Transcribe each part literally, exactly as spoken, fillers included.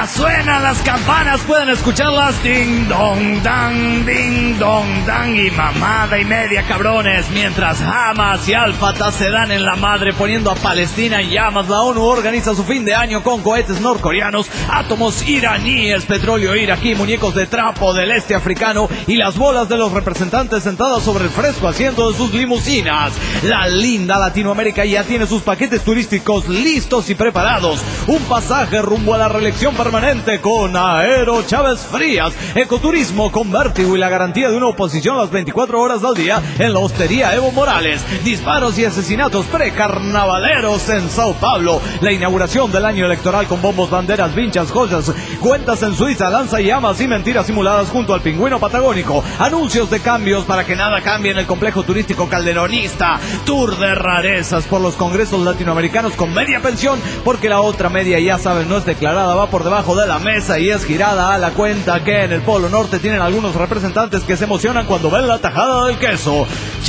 Ya suenan las campanas, pueden escucharlas. Ding dong dang, ding dong dang. Y mamada y media, cabrones. Mientras Hamas y Al-Fatah se dan en la madre poniendo a Palestina en llamas, la ONU organiza su fin de año con cohetes norcoreanos, átomos iraníes, petróleo iraquí, muñecos de trapo del este africano y las bolas de los representantes sentadas sobre el fresco asiento de sus limusinas. La linda Latinoamérica ya tiene sus paquetes turísticos listos y preparados. Un pasaje rumbo a la reelección permanente con Aero Chávez Frías, ecoturismo con vértigo y la garantía de una oposición las veinticuatro horas al día en la hostería Evo Morales. Disparos y asesinatos precarnavaleros en Sao Paulo. La inauguración del año electoral con bombos, banderas, vinchas, joyas, cuentas en Suiza, lanzallamas y mentiras simuladas junto al pingüino patagónico. Anuncios de cambios para que nada cambie en el complejo turístico calderonista. Tour de rarezas por los congresos latinoamericanos con media pensión, porque la otra media, ya saben, no es declarada, va por debajo de la mesa y es girada a la cuenta que en el Polo Norte tienen algunos representantes que se emocionan cuando ven la tajada del queso.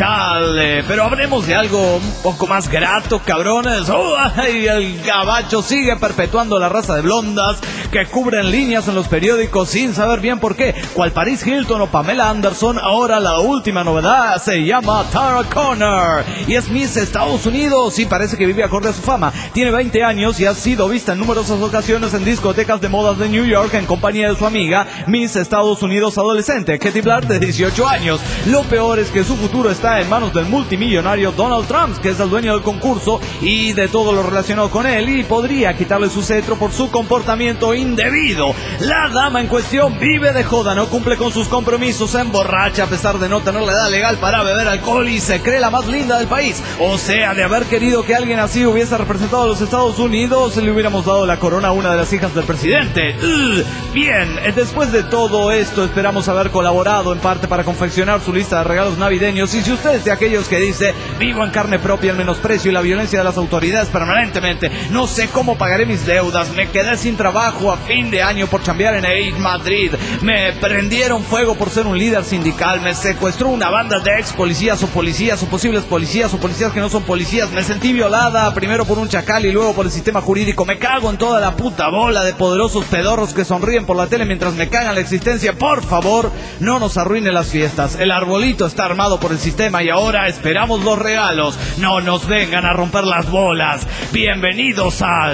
Chale, pero hablemos de algo un poco más grato, cabrones. Oh, ay, el gabacho sigue perpetuando la raza de blondas que cubren líneas en los periódicos sin saber bien por qué. Cual Paris Hilton o Pamela Anderson, ahora la última novedad se llama Tara Conner y es Miss Estados Unidos y parece que vive acorde a su fama. Tiene veinte años y ha sido vista en numerosas ocasiones en discotecas de modas de New York en compañía de su amiga Miss Estados Unidos adolescente, Katie Blair, de dieciocho años. Lo peor es que su futuro está en manos del multimillonario Donald Trump, que es el dueño del concurso y de todo lo relacionado con él, y podría quitarle su cetro por su comportamiento indebido. La dama en cuestión vive de joda, no cumple con sus compromisos, se emborracha a pesar de no tener la edad legal para beber alcohol y se cree la más linda del país. O sea, de haber querido que alguien así hubiese representado a los Estados Unidos, le hubiéramos dado la corona a una de las hijas del presidente. Ugh. Bien, después de todo esto, esperamos haber colaborado en parte para confeccionar su lista de regalos navideños. Y si usted es de aquellos que dice, vivo en carne propia el menosprecio y la violencia de las autoridades permanentemente, no sé cómo pagaré mis deudas, me quedé sin trabajo a fin de año por chambear en Aid Madrid, me prendieron fuego por ser un líder sindical, me secuestró una banda de ex policías o policías o posibles policías o policías que no son policías, me sentí violada primero por un chacal y luego por el sistema jurídico, me cago en toda la puta bola de poderosos pedorros que sonríen por la tele mientras me cagan la existencia. Por favor, no nos arruine las fiestas, el arbolito está armado por el sistema y ahora esperamos los regalos, no nos vengan a romper las bolas. Bienvenidos al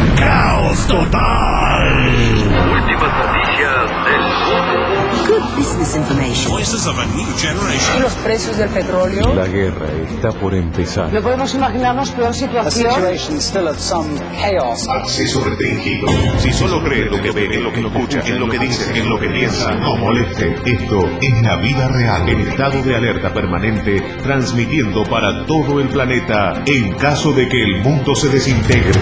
Caos Total. Últimas noticias del mundo. Good business information. Voices of a new generation. ¿Y los precios del petróleo? La guerra está por empezar. ¿No podemos imaginarnos peor situación? Acceso restringido. Si solo cree lo que ve, en lo que escucha, en lo que dice, en lo que piensa, no moleste. Esto es la vida real. En estado de alerta permanente, transmitiendo para todo el planeta en caso de que el mundo se desintegre.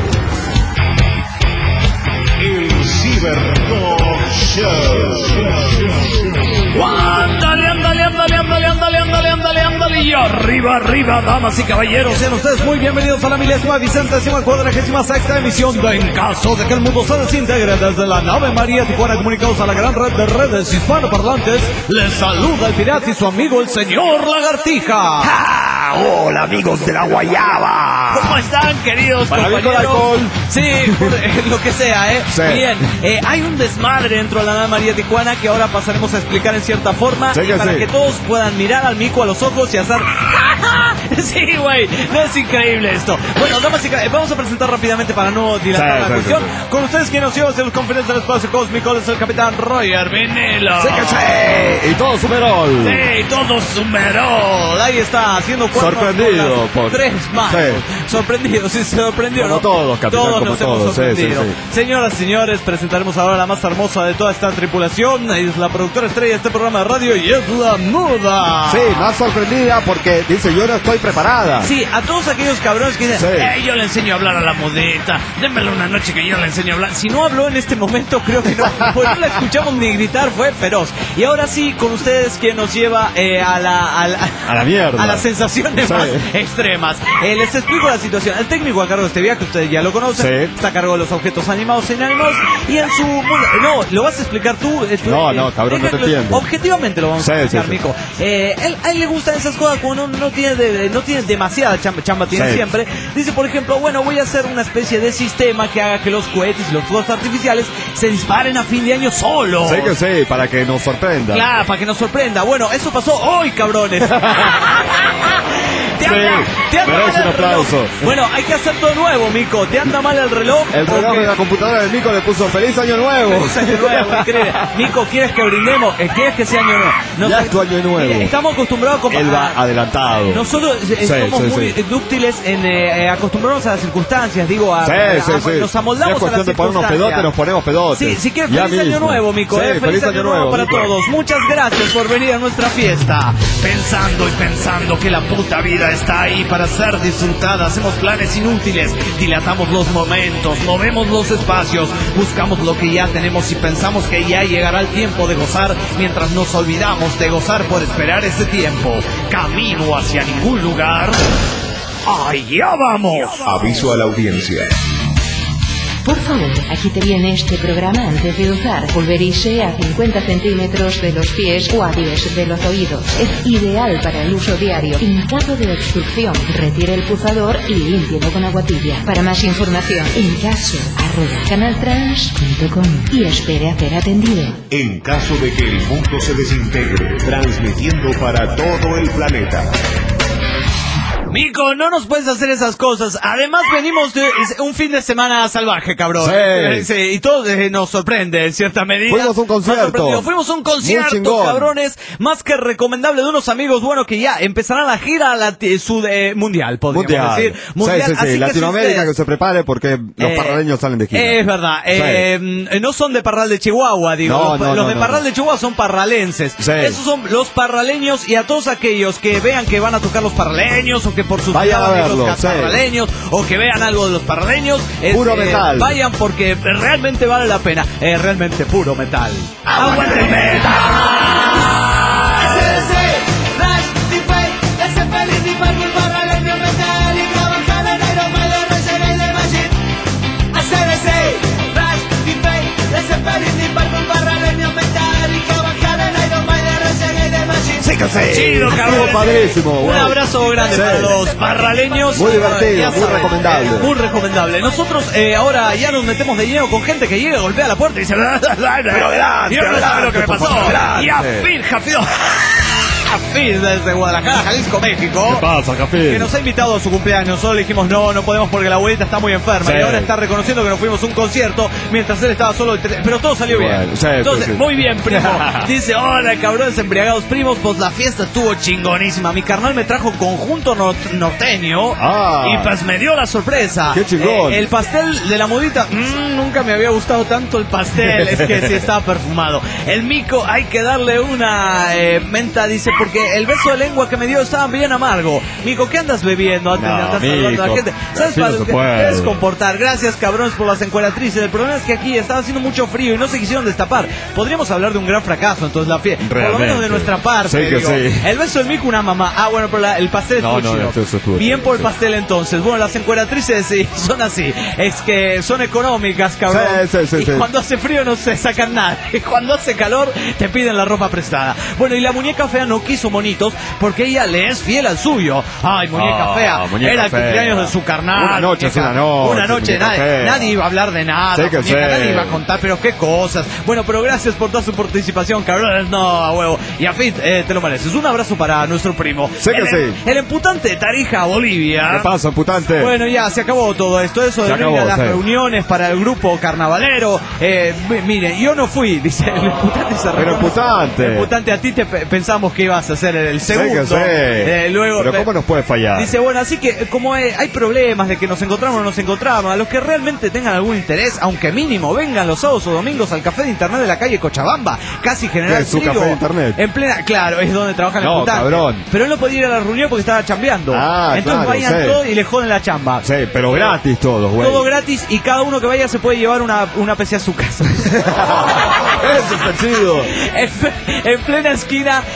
El Cybertalk Show. Ándale, ándale, ándale, ándale, ándale, ándale, ándale, ándale. Y arriba, arriba, damas y caballeros, sean ustedes muy bienvenidos a la milésima vicentésima cuadragésima sexta emisión de En caso de que el mundo se desintegre, desde la nave María Tijuana, comunicados a la gran red de redes hispanoparlantes. Les saluda el pirata y su amigo el señor Lagartija. ¡Ja! Hola, amigos de la guayaba. ¿Cómo están, queridos Para compañeros? Sí, por, eh, lo que sea, ¿eh? Sí. Bien, eh, hay un desmadre dentro de la nave María Tijuana que ahora pasaremos a explicar en cierta forma, Sí, y que para sí. que todos puedan mirar al mico a los ojos y hacer sí, güey, no es increíble esto. Bueno, damas y caballeros, vamos a presentar rápidamente para no dilatar Sí, la sí, cuestión. sí, sí. Con ustedes, quien nos lleva hacia los conferencias del espacio cósmico, es el capitán Roger Vinilo. Sí, que sí. Y todo superol. Sí, todo sumerol. Ahí está, haciendo cuatro Sorprendido por- tres más. Sí. Sorprendido, sí, se sorprendió, Como ¿no? todos, capitán, Todos como nos hemos todos, sí, sorprendido. sí, sí. Señoras y señores, presentaremos ahora a la más hermosa de toda esta tripulación. Es la productora estrella de este programa de radio y es la muda. Sí, más sorprendida porque dice, yo no estoy preparada. Sí, a todos aquellos cabrones que dicen, Sí. eh, yo le enseño a hablar a la mudita, démelo una noche que yo le enseño a hablar. Si no habló en este momento, creo que no, pues no la escuchamos ni gritar, fue feroz. Y ahora sí, con ustedes, quien nos lleva eh, a la... A la, A la mierda. a la sensación situaciones Sí. más extremas. Eh, les explico la situación. El técnico a cargo de este viaje, ustedes ya lo conocen, Sí. está a cargo de los objetos animados e inanimados y en su... No, lo vas a explicar tú. eh, tú, No, eh, no, cabrón, no te deja- entiendo. Objetivamente lo vamos Sí, a explicar, sí, sí. Mico. Eh, él, a él le gustan esas cosas cuando no, no tiene de- no tiene demasiada chamba, chamba tiene Sí. siempre. Dice, por ejemplo, bueno, voy a hacer una especie de sistema que haga que los cohetes y los fuegos artificiales se disparen a fin de año solos. Sí que sí, para que nos sorprenda. Claro, para que nos sorprenda. Bueno, eso pasó hoy, cabrones. Te anda, Sí, te anda merece mal un el reloj. aplauso. Bueno, hay que hacer todo nuevo, Mico. Te anda mal el reloj. El reloj porque- de la computadora del Mico le puso feliz año nuevo. Feliz año nuevo, increíble. Mico, ¿quieres que brindemos? Eh, ¿Quieres que sea año nuevo? Nos- Ya es tu año nuevo. Eh, Estamos acostumbrados a Él va comparar. adelantado. Nosotros eh, Sí, somos sí, muy sí. dúctiles en eh, eh, acostumbrarnos a las circunstancias, digo, a, Sí, a- sí, a- sí. nos amoldamos Si es cuestión a las de ponernos circunstancias. pedotes, nos ponemos pedotes. Sí, si quieres, Ya feliz año mismo. nuevo, Mico. Sí, eh, feliz, año, nuevo para Mico. todos. Muchas gracias por venir a nuestra fiesta. Pensando y pensando que la puta vida está ahí para ser disfrutada. Hacemos planes inútiles, dilatamos los momentos, movemos los espacios, buscamos lo que ya tenemos y pensamos que ya llegará el tiempo de gozar mientras nos olvidamos de gozar por esperar ese tiempo. Camino hacia ningún lugar. ¡Allá vamos! Aviso a la audiencia. Por favor, aquí te viene este programa antes de usar. Pulverice a cincuenta centímetros de los pies o a diez de los oídos. Es ideal para el uso diario. En caso de obstrucción, retire el pulsador y límpielo con agua tibia. Para más información, en caso, arroba canaltrans punto com y espere a ser atendido. En caso de que el mundo se desintegre, transmitiendo para todo el planeta. Mico, no nos puedes hacer esas cosas. Además, venimos de un fin de semana salvaje, cabrón. Sí. Eh, sí, y todo eh, nos sorprende en cierta medida. Fuimos a un concierto. Nos sorprendió. Fuimos a un Muy concierto, chingón. cabrones. Más que recomendable de unos amigos, bueno, que ya empezarán la gira la sud eh, mundial, podríamos Mundial. decir. Mundial. Sí, sí, sí. Así que Latinoamérica si que, ustedes- se prepare porque los Eh, parraleños salen de gira. Es verdad. Sí. Eh, no son de Parral de Chihuahua, digo. No, los no, los no, de no, Parral no. de Chihuahua son parralenses. Sí. Esos son los parraleños y a todos aquellos que vean que van a tocar los parraleños o que por sus Vayan a lados verlo, los sí. parraleños o que vean algo de los parraleños. es, Puro metal. Vayan porque realmente vale la pena. Eh, realmente puro metal. ¡Aguante el Sí, que sí. Chido, cabrón. Estuvo padrísimo. Un bueno. abrazo grande Sí. para los parraleños. Muy divertido, Ya muy saben, recomendable. eh, muy recomendable. Nosotros eh, ahora ya nos metemos de lleno con gente que llega, golpea la puerta y dice... Pero adelante, y ahora no sabe lo que me adelante, pasó. por favor, Y a adelante. fin, Jafio. Afid desde Guadalajara, Jalisco, México. ¿Qué pasa, Café? Que nos ha invitado a su cumpleaños. Nosotros le dijimos no, no podemos porque la abuelita está muy enferma. Sí. Y ahora está reconociendo que nos fuimos a un concierto mientras él estaba solo. Pero todo salió Bueno, bien. sí, Entonces, sí, sí. muy bien, primo. Dice, hola, cabrones embriagados primos. Pues la fiesta estuvo chingonísima. Mi carnal me trajo conjunto nor- norteño. Ah. Y pues me dio la sorpresa. Qué chingón. Eh, el pastel de la modita. mm, nunca me había gustado tanto el pastel. Es que sí estaba perfumado. El mico, hay que darle una eh, menta, dice, porque el beso de lengua que me dio estaba bien amargo. Mico, ¿qué andas bebiendo antes No, de andar saludando a la Mico, gente? ¿Sabes así no para se lo que puede. debes comportar? Gracias, cabrones, por las encueratrices. El problema es que aquí estaba haciendo mucho frío y no se quisieron destapar. Podríamos hablar de un gran fracaso, entonces la fiesta. Por lo menos Realmente. de nuestra parte. Sí que digo. sí. El beso del Mico, una mamá. Ah, bueno, pero la- el pastel No, estuvo no, chido. eso estuvo Bien chido, por el sí. pastel entonces. Bueno, las encueratrices sí, son así. Es que son económicas, cabrón. Sí, sí, sí, y sí. cuando hace frío no se sacan nada. Y cuando hace calor te piden la ropa prestada. Bueno, y la muñeca fea no quiso monitos porque ella le es fiel al suyo. Ay, muñeca Ah, fea. muñeca Era el fea. cumpleaños de su carnal. Una noche es muñeca. una noche, Una noche, muñeca nadie, fea. nadie iba a hablar de nada. Sí que muñeca, sí. nadie iba a contar, pero qué cosas. Bueno, pero gracias por toda su participación, cabrones. No, a huevo. Y a Fit, eh, te lo mereces. Un abrazo para nuestro primo. Sí que el, sí. El emputante de Tarija, Bolivia. ¿Qué pasa, putante? Bueno, ya se acabó todo esto. Eso de Se venir acabó, a las sí. reuniones para el grupo carnavalero. Eh, m- miren, yo no fui, dice el emputante. Se Pero reconoce. emputante. Emputante, a ti te pe- pensamos que ibas a ser el Sí segundo. que sí. Eh, luego, Pero ¿cómo nos puede fallar? Dice, bueno, así que eh, como eh, hay problemas de que nos encontramos o no nos encontramos, a los que realmente tengan algún interés, aunque mínimo, vengan los sábados o domingos al café de internet de la calle Cochabamba, casi General ¿Qué es su Trigo, café de internet? En plena, claro, es donde trabaja el No, emputante. cabrón. Pero él no podía ir a la reunión porque estaba chambeando. Ah, Entonces claro, vayan sí. todos y le joden la chamba. Sí, pero gratis todos, güey. Todo gratis y cada uno que vaya se puede llevar una, una P C a su casa. Eso está chido. en, en plena esquina, eh,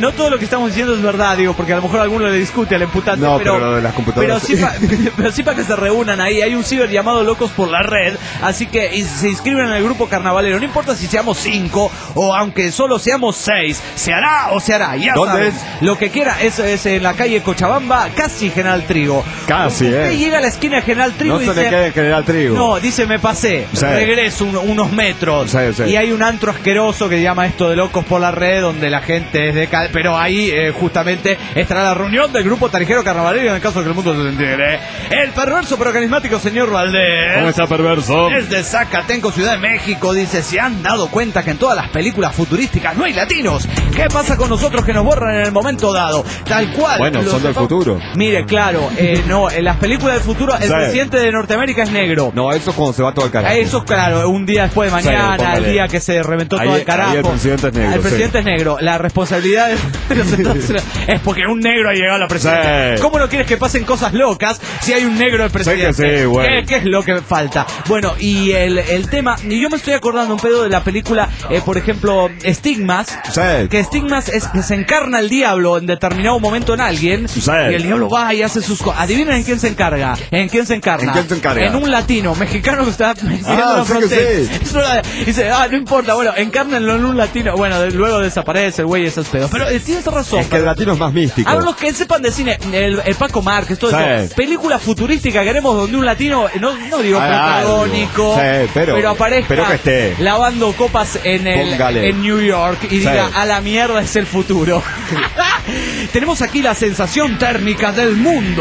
no todo lo que estamos diciendo es verdad, digo, porque a lo mejor alguno le discute al imputante, no, pero, pero, lo de las computadoras, pero, sí pa, pero sí para que se reúnan ahí. Hay un ciber llamado Locos por la Red, así que y se inscriben en el grupo carnavalero. No importa si seamos cinco o aunque solo seamos seis, se hará o se hará. Ya ¿Dónde saben, es? lo que quiera, es, es en la calle Cochabamba, casi General Trigo. Casi, Usted eh. llega a la esquina de General Trigo No y se dice, le quede General Trigo. no, dice, me pasé, Sí. regreso un- unos metros, Sí, sí. y hay un antro asqueroso que llama esto de Locos por la Red, donde la gente es de... ca- Pero ahí eh, justamente estará la reunión del grupo tarijero carnavalero en el caso de que el mundo se entere. El perverso pero carismático señor Valdés. ¿Cómo está, perverso? Es de Zacatenco, Ciudad de México. Dice, ¿se han dado cuenta que en todas las películas futurísticas no hay latinos? ¿Qué pasa con nosotros que nos borran en el momento dado? Tal cual. Bueno, Los son del sepamos- futuro. Mire, claro, eh, no, en las películas del futuro el Sí. presidente de Norteamérica es negro. No, eso es cuando se va todo el carajo. Eso, claro, un día después de Sí, mañana, póngale. el día que se reventó Ahí- todo el carajo. ahí el presidente es negro, El presidente sí. es negro. La responsabilidad de los Estados Unidos es porque un negro ha llegado a la presidencia. Sí. ¿Cómo no quieres que pasen cosas locas si hay un negro de presidente? Sí que sí, güey. ¿Qué, qué es lo que falta? Bueno, y el, el tema, y yo me estoy acordando un pedo de la película, eh, por ejemplo, Stigmas. Sí. Que Stigmas es que se encarna el diablo en determinado momento en alguien. Sí. Y el diablo va y hace sus cosas. Adivinen en quién se encarga. ¿En quién se encarna? ¿En quién se encarga? En un latino, mexicano que está siguiendo Ah, la sí que frontera. sí. Es una- dice, ah, no importa, bueno, encárnenlo en un latino. Bueno, de- luego desaparece el güey y esos pedos. Pero eh, tienes razón. Es que el latino es más místico. A los que sepan de cine, el, el Paco Márquez, todo Sí. eso. Película futurística queremos donde un latino, no, no digo Haga algo. protagónico, Sí, pero- aparezca pero que esté. lavando copas en el Póngale. en New York y Sí. diga, a la mierda es el futuro. Tenemos aquí la sensación térmica del mundo.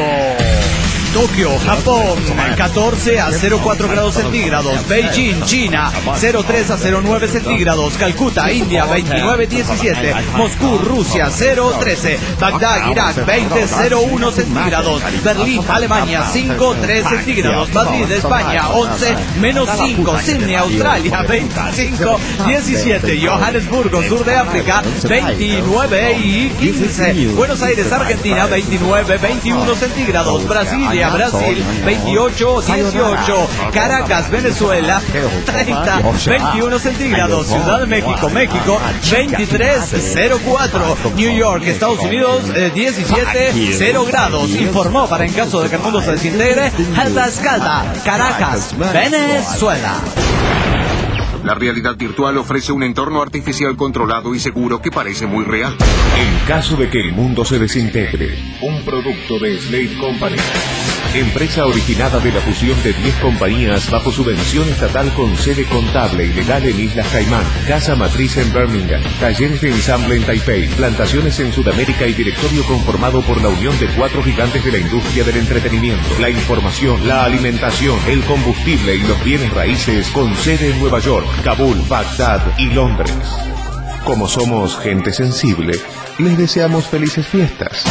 Tokio, Japón, catorce a cero cuatro grados centígrados. Beijing, China, cero tres a cero nueve centígrados. Calcuta, India, veintinueve diecisiete. Moscú, Rusia, cero trece. Bagdad, Irak, veinte cero uno centígrados. Berlín, Alemania, cinco tres centígrados. Madrid, España, once menos cinco. Sydney, Australia, veinticinco diecisiete. Johannesburgo, sur de África, veintinueve y quince. Buenos Aires, Argentina, veintinueve veintiuno centígrados. Brasilia, Brasil, veintiocho dieciocho. Caracas, Venezuela, treinta veintiuno centígrados. Ciudad de México, México, veintitrés cero cuatro. New York, Estados Unidos, eh, diecisiete cero grados. Informó para en caso de que el mundo se desintegre, Alta Escalda, Caracas, Venezuela. La realidad virtual ofrece un entorno artificial controlado y seguro que parece muy real. En caso de que el mundo se desintegre, un producto de Slate Company. Empresa originada de la fusión de diez compañías bajo subvención estatal con sede contable y legal en Islas Caimán, casa matriz en Birmingham, talleres de ensamble en Taipei, plantaciones en Sudamérica y directorio conformado por la unión de cuatro gigantes de la industria del entretenimiento, la información, la alimentación, el combustible y los bienes raíces con sede en Nueva York, Kabul, Bagdad y Londres. Como somos gente sensible, les deseamos felices fiestas.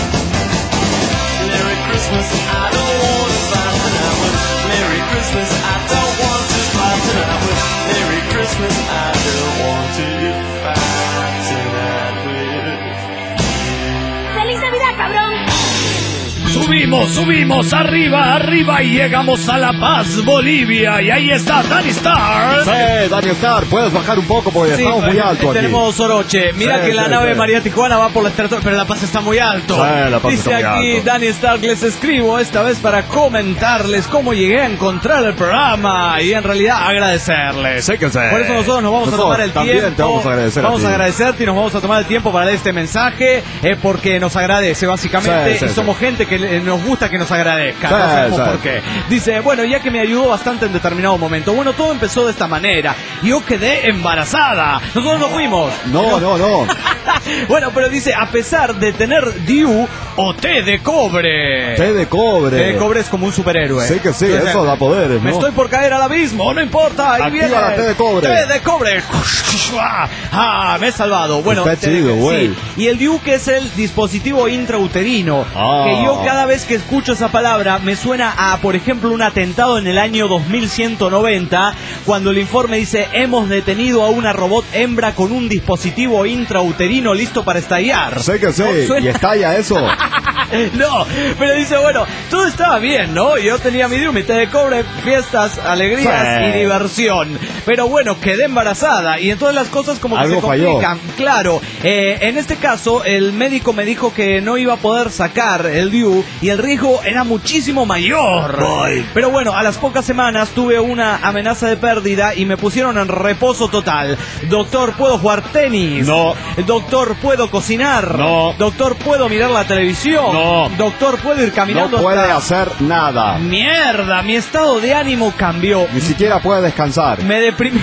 ¡Feliz Navidad, cabrón! Subimos, subimos, arriba, arriba y llegamos a La Paz, Bolivia. Y ahí está Danny Star. Sí, Danny Star, puedes bajar un poco porque Sí, estamos muy alto aquí. tenemos Oroche. Mira Sí, que la sí, nave sí. María Tijuana va por la estratosfera, pero La Paz está muy alto. Sí, La Paz Dice está muy aquí alto. Danny Stark, les escribo esta vez para comentarles cómo llegué a encontrar el programa y en realidad agradecerles. Sí que sí. Por eso nosotros nos vamos Nosotros a tomar el también tiempo. te vamos a agradecer a Vamos ti. a agradecerte y nos vamos a tomar el tiempo para leer este mensaje eh, porque nos agradece básicamente Sí, sí, y sí. somos gente que eh, nos gusta que nos agradezca. Sí, no sabemos sí. por qué. Dice, bueno, ya que me ayudó bastante en determinado momento. Bueno, todo empezó de esta manera. Yo quedé embarazada. Nosotros no fuimos. No, no, no. Bueno, pero dice, a pesar de tener D I U o té de cobre. Té de cobre. Té de cobre es como un superhéroe. Sí que sí, Entonces, eso da poderes, Me ¿no? estoy por caer al abismo, no importa. Ahí Activa viene. la té de cobre. Té de cobre. Ah, me he salvado. Bueno, Está té de- chido, güey. sí. Y el D I U que es el dispositivo intrauterino. Ah. Que yo cada vez que escucho esa palabra me suena a, por ejemplo, un atentado en el año dos mil ciento noventa, cuando el informe dice, hemos detenido a una robot hembra con un dispositivo intrauterino listo para estallar. Sé que sí. Suena- Y estalla eso. No, pero dice, bueno, todo estaba bien, ¿no? Yo tenía mi Diu, mi té de cobre, fiestas, alegrías sí. y diversión. Pero bueno, quedé embarazada y entonces las cosas como que algo se complican. Falló. Claro, eh, en este caso el médico me dijo que no iba a poder sacar el Diu y el riesgo era muchísimo mayor. Boy. Pero bueno, a las pocas semanas tuve una amenaza de pérdida y me pusieron en reposo total. Doctor, ¿puedo jugar tenis? No. Doctor, ¿puedo cocinar? No. Doctor, ¿puedo mirar la televisión? No. Doctor, ¿puedo ir caminando? No puede hasta... hacer nada. Mierda, mi estado de ánimo cambió. Ni siquiera puede descansar. Me deprimí.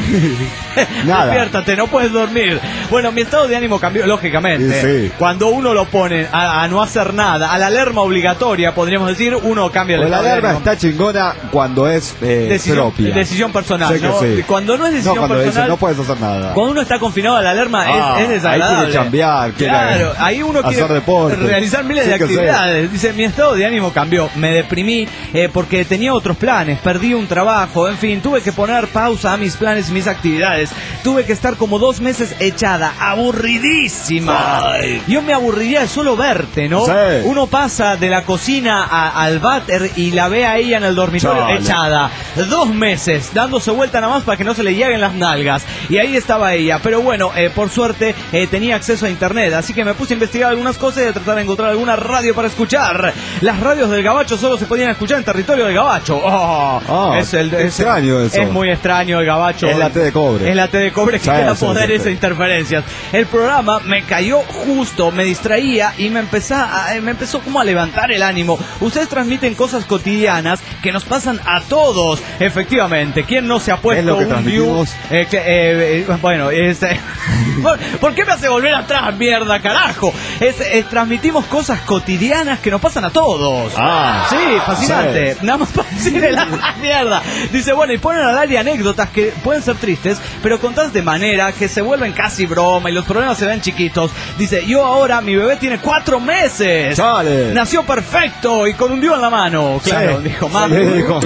Nada. Despiértate, no puedes dormir. Bueno, mi estado de ánimo cambió, lógicamente. Sí, sí. Cuando uno lo pone a, a no hacer nada, a la alerma obligatoria, podríamos decir, uno cambia el pues estado la de alerma ánimo. está chingona cuando es eh, decisión, propia. Decisión personal, sé ¿no? Sí. Cuando no es decisión no, cuando personal. dice, no puedes hacer nada. Cuando uno está confinado a la alerma ah, es, es desagradable. Ahí quiere chambear, quiere claro, ahí uno hacer quiere deporte, realizar miles sí de actividades. Sé. Dice, mi estado de ánimo cambió. Me deprimí eh, porque tenía otros planes, perdí un trabajo, en fin, tuve que poner pausa a mis planes y mis actividades. Tuve que estar como dos meses echada, aburridísima. Ay. Yo me aburriría de solo verte, ¿no? Sí. Uno pasa de la cocina a, al váter y la ve a ella en el dormitorio Chale. echada. Dos meses, dándose vuelta nada más para que no se le lleguen las nalgas. Y ahí estaba ella. Pero bueno, eh, por suerte eh, tenía acceso a internet. Así que me puse a investigar algunas cosas y a tratar de encontrar alguna radio para escuchar. Las radios del Gabacho solo se podían escuchar en territorio del Gabacho. Oh, oh, es el, es extraño eso. Es muy extraño el Gabacho. Es la T de cobre. Es la T de cobre que sí, queda sí, poderes sí, sí. e interferencias. El programa me cayó justo, me distraía y me empezó, a, me empezó como a levantar el ánimo. Ustedes transmiten cosas cotidianas que nos pasan a todos. Efectivamente, ¿quién no se ha puesto un view? Eh, que, eh, eh, bueno, este... ¿Por, ¿Por qué me hace volver atrás, mierda, carajo? Es, es, transmitimos cosas cotidianas que nos pasan a todos. Ah, sí, fascinante. Sí. Nada más para decir la mierda. Dice, bueno, y ponen al aire anécdotas que pueden ser tristes, pero contadas de manera que se vuelven casi broma y los problemas se ven chiquitos. Dice, yo ahora, mi bebé tiene cuatro meses. Chale. Nació perfecto y con un Diu en la mano. Claro, sí. dijo, mamá. Sí, dijo.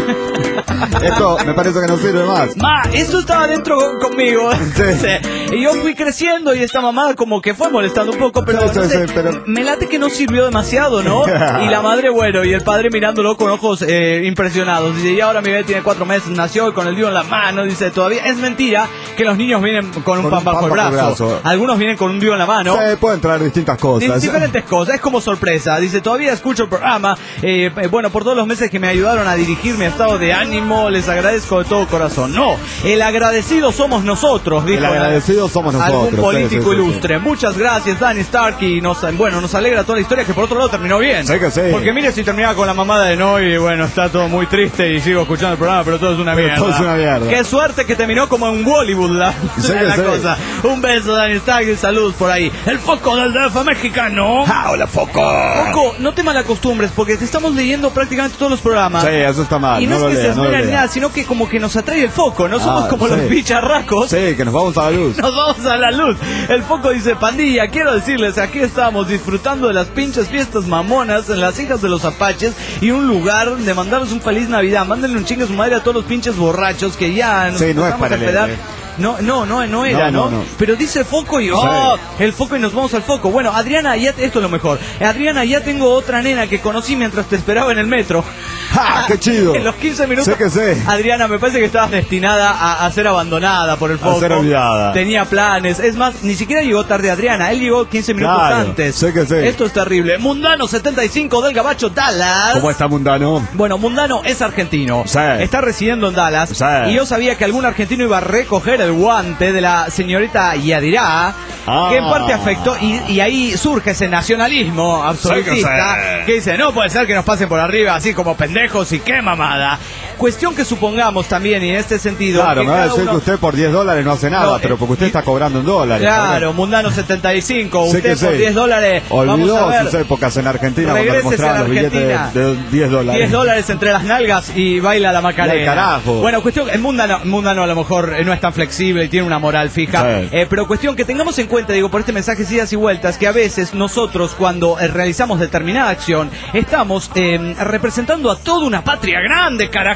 Esto me parece que no sirve más. Ma, esto estaba dentro conmigo. Sí. Y yo fui creciendo y esta mamá como que fue molestando un poco, pero, sí, no sí, sé, sí, pero... me late que no sirvió demasiado, ¿no? Y la madre, bueno, y el padre mirándolo con ojos eh, impresionados. Dice, y ahora mi bebé tiene cuatro meses, nació con el Diu en la mano. Dice, todavía es mentira que los niños vienen con un con pan un bajo pan el brazo. brazo. Algunos vienen con un Diu en la mano. Sí, pueden traer distintas cosas. Diferentes cosas, es como sorpresa. Dice, todavía escucho el programa. Eh, eh, bueno, por todos los meses que me ayudaron a dirigir mi estado de ánimo, les agradezco de todo corazón. No, el agradecido somos nosotros, dijo. El agradecido somos nosotros. Algún político sí, sí, ilustre. Sí. Muchas gracias, Danny Stark. Y nos, bueno, nos alegra toda la historia, que por otro lado terminó bien. Sí que sí. Porque mire si terminaba con la mamada de no y bueno, está todo muy triste y sigo escuchando el programa, pero todo es una pero mierda. Todo es una mierda. Qué suerte que terminó como en Bollywood la, sí la sí. cosa. Un beso, Danny Stark, y saludos por ahí. El foco del D F mexicano. Ah, hola, foco. Foco, no te malacostumbres, porque te estamos leyendo prácticamente todos los programas. Sí, eso está mal. Y no, no es que lo se lea, no esmera lo ni lea. nada, sino que como que nos atrae el foco, no somos ah, como sí. los bicharracos. Sí, que nos vamos a la luz. Nos vamos a la luz. El foco dice, pandilla, quiero decirles, aquí estamos disfrutando de las pinches fiestas mamonas en las hijas de los apaches y un lugar de mandarles un feliz Navidad. Mándenle un chingue a su madre a todos los pinches borrachos que ya nos sí, no es empezamos para a pedar. leer, eh. No, no, no, no era, no, ¿no? no, no. Pero dice foco y ¡oh! El foco y nos vamos al foco. Bueno, Adriana, ya, esto es lo mejor. Adriana, ya tengo otra nena que conocí mientras te esperaba en el metro. ¡Ja! ¡Qué chido! En los quince minutos. Sé que sé. Adriana, me parece que estabas destinada a, a ser abandonada por el foco. A ser olvidada. Tenía planes. Es más, ni siquiera llegó tarde Adriana. Él llegó quince minutos claro, antes. Sé que sé. Esto es terrible. Mundano setenta y cinco del Gabacho, Dallas. ¿Cómo está Mundano? Bueno, Mundano es argentino. Sí. Está residiendo en Dallas. Sí. Y yo sabía que algún argentino iba a recoger el guante de la señorita Yadirá, ah. que en parte afectó, y, y ahí surge ese nacionalismo absolutista, sí, que dice, no puede ser que nos pasen por arriba así como pendejos y qué mamada. Cuestión que supongamos también, y en este sentido... Claro, que me va a cada decir uno... que usted por diez dólares no hace nada, No, pero eh, porque usted está cobrando en dólares. Claro, Mundano setenta y cinco, Sé usted que por sé. diez dólares, vamos a Olvidó ver... sus épocas en Argentina cuando le Regrésese a mostraban la los billetes Argentina. de, de diez dólares. diez dólares entre las nalgas y baila la Macarena. Ya, carajo. Bueno, cuestión, el Mundano, Mundano a lo mejor eh, no es tan flexible y tiene una moral fija, Sí. eh, pero cuestión que tengamos en cuenta, digo, por este mensaje idas y vueltas, que a veces nosotros cuando eh, realizamos determinada acción, estamos eh, representando a toda una patria grande, carajo.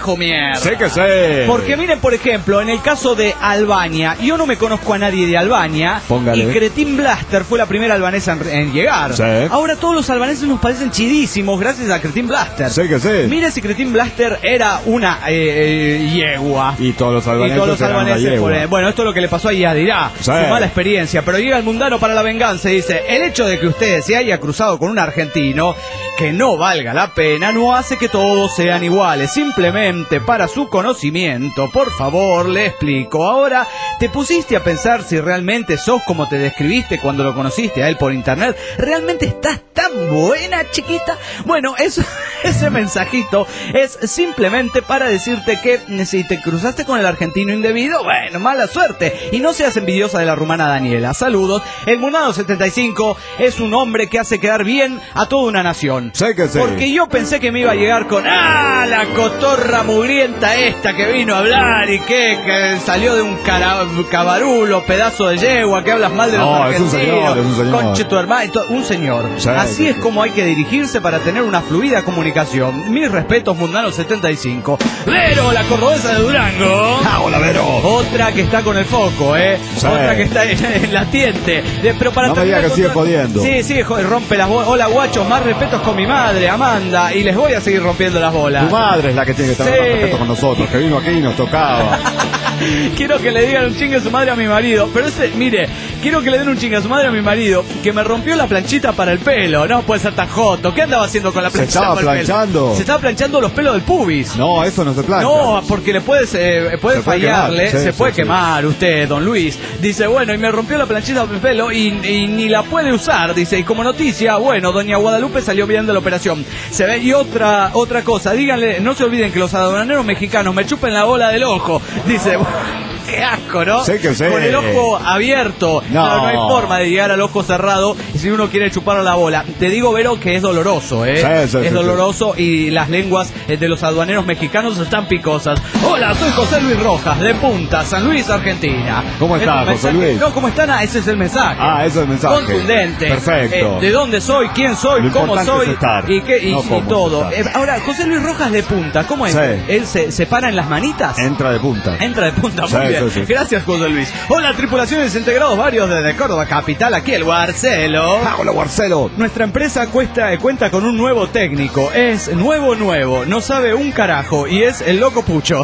carajo mierda. Sé que sé. Porque miren, por ejemplo, en el caso de Albania, yo no me conozco a nadie de Albania. Póngale. Y Cretin Blaster fue la primera albanesa en, en llegar. Sí. Ahora todos los albaneses nos parecen chidísimos gracias a Cretin Blaster. Sé que sé. Mire si Cretin Blaster era una eh, eh, yegua. Y todos los albaneses, y todos los eran una albaneses yegua. por- bueno, esto es lo que le pasó a Yadirá. Sí. Su mala experiencia. Pero llega el mundano para la venganza y dice: el hecho de que usted se haya cruzado con un argentino que no valga la pena no hace que todos sean iguales. Simplemente para su conocimiento, por favor, le explico. Ahora, ¿te pusiste a pensar si realmente sos como te describiste cuando lo conociste a él por internet? ¿Realmente estás tan buena, chiquita? Bueno, eso, ese mensajito es simplemente para decirte que si te cruzaste con el argentino indebido, bueno, mala suerte. Y no seas envidiosa de la rumana Daniela. Saludos. El Munado setenta y cinco es un hombre que hace quedar bien a toda una nación. Sé que sé. Porque yo pensé que me iba a llegar con ¡ah! La cotorra mugrienta esta que vino a hablar y que, que salió de un cara, cabarulo, pedazo de yegua, que hablas mal de los No, es un argentinos. señor, es un señor. Conche tu hermano, y to- un señor. Sí, Así sí, es sí. como hay que dirigirse para tener una fluida comunicación. Mis respetos, Mundano setenta y cinco. Vero, la cordobesa de Durango. Ah, hola, Vero. Otra que está con el foco, ¿eh? Sí. Otra que está en, en latiente. De- pero para No me terminar diga que con sigue todo- jodiendo. Sí, sí, jo- rompe las bolas. Hola, guachos, más respetos con mi madre, Amanda. Y les voy a seguir rompiendo las bolas. Tu madre es la que tiene que tener Sí. más respeto con nosotros, que vino aquí y nos tocaba. Quiero que le digan un chingue a su madre a mi marido. Pero ese, mire, quiero que le den un chingue a su madre a mi marido que me rompió la planchita para el pelo. No puede ser tan joto. ¿Qué andaba haciendo con la ¿Se planchita estaba para el pelo? planchando? Se estaba planchando los pelos del pubis. No, eso no se plancha. No, porque le puedes, eh, puede Se puede fallarle, quemar, sí, se sí, puede sí. quemar usted, don Luis. Dice, bueno, y me rompió la planchita del pelo y, y ni la puede usar. Dice, y como noticia, bueno, doña Guadalupe salió bien de la operación. Se ve, y otra, otra cosa, díganle, no se olviden que los aduaneros mexicanos me chupen la bola del ojo. Dice, qué asco, ¿no? Sé que sé. Con el ojo abierto. No. Claro, no hay forma de llegar al ojo cerrado si uno quiere chupar la bola. Te digo, Vero, que es doloroso, ¿eh? Sí, sí, es sí, doloroso y las lenguas eh, de los aduaneros mexicanos están picosas. Hola, soy José Luis Rojas, de Punta, San Luis, Argentina. ¿Cómo Es está, un José mensaje- Luis? No, ¿cómo están? Ah, ese es el mensaje. Ah, ese es el mensaje. Contundente. Perfecto. Eh, ¿De dónde soy? ¿Quién soy? Lo ¿Cómo importante soy? es estar, Y, qué, y, no y cómo todo. estar. Eh, ahora, José Luis Rojas de Punta, ¿cómo es? Sí. ¿Él se, se para en las manitas? Entra de punta. Entra de punta, muy Sí, bien. sí, sí. Gracias, José Luis. Hola, tripulaciones integrados varios desde Córdoba Capital, aquí el Barcelo. Ah, hola, Marcelo. Nuestra empresa cuesta, cuenta con un nuevo técnico. Es nuevo, nuevo. No sabe un carajo. Y es el Loco Pucho.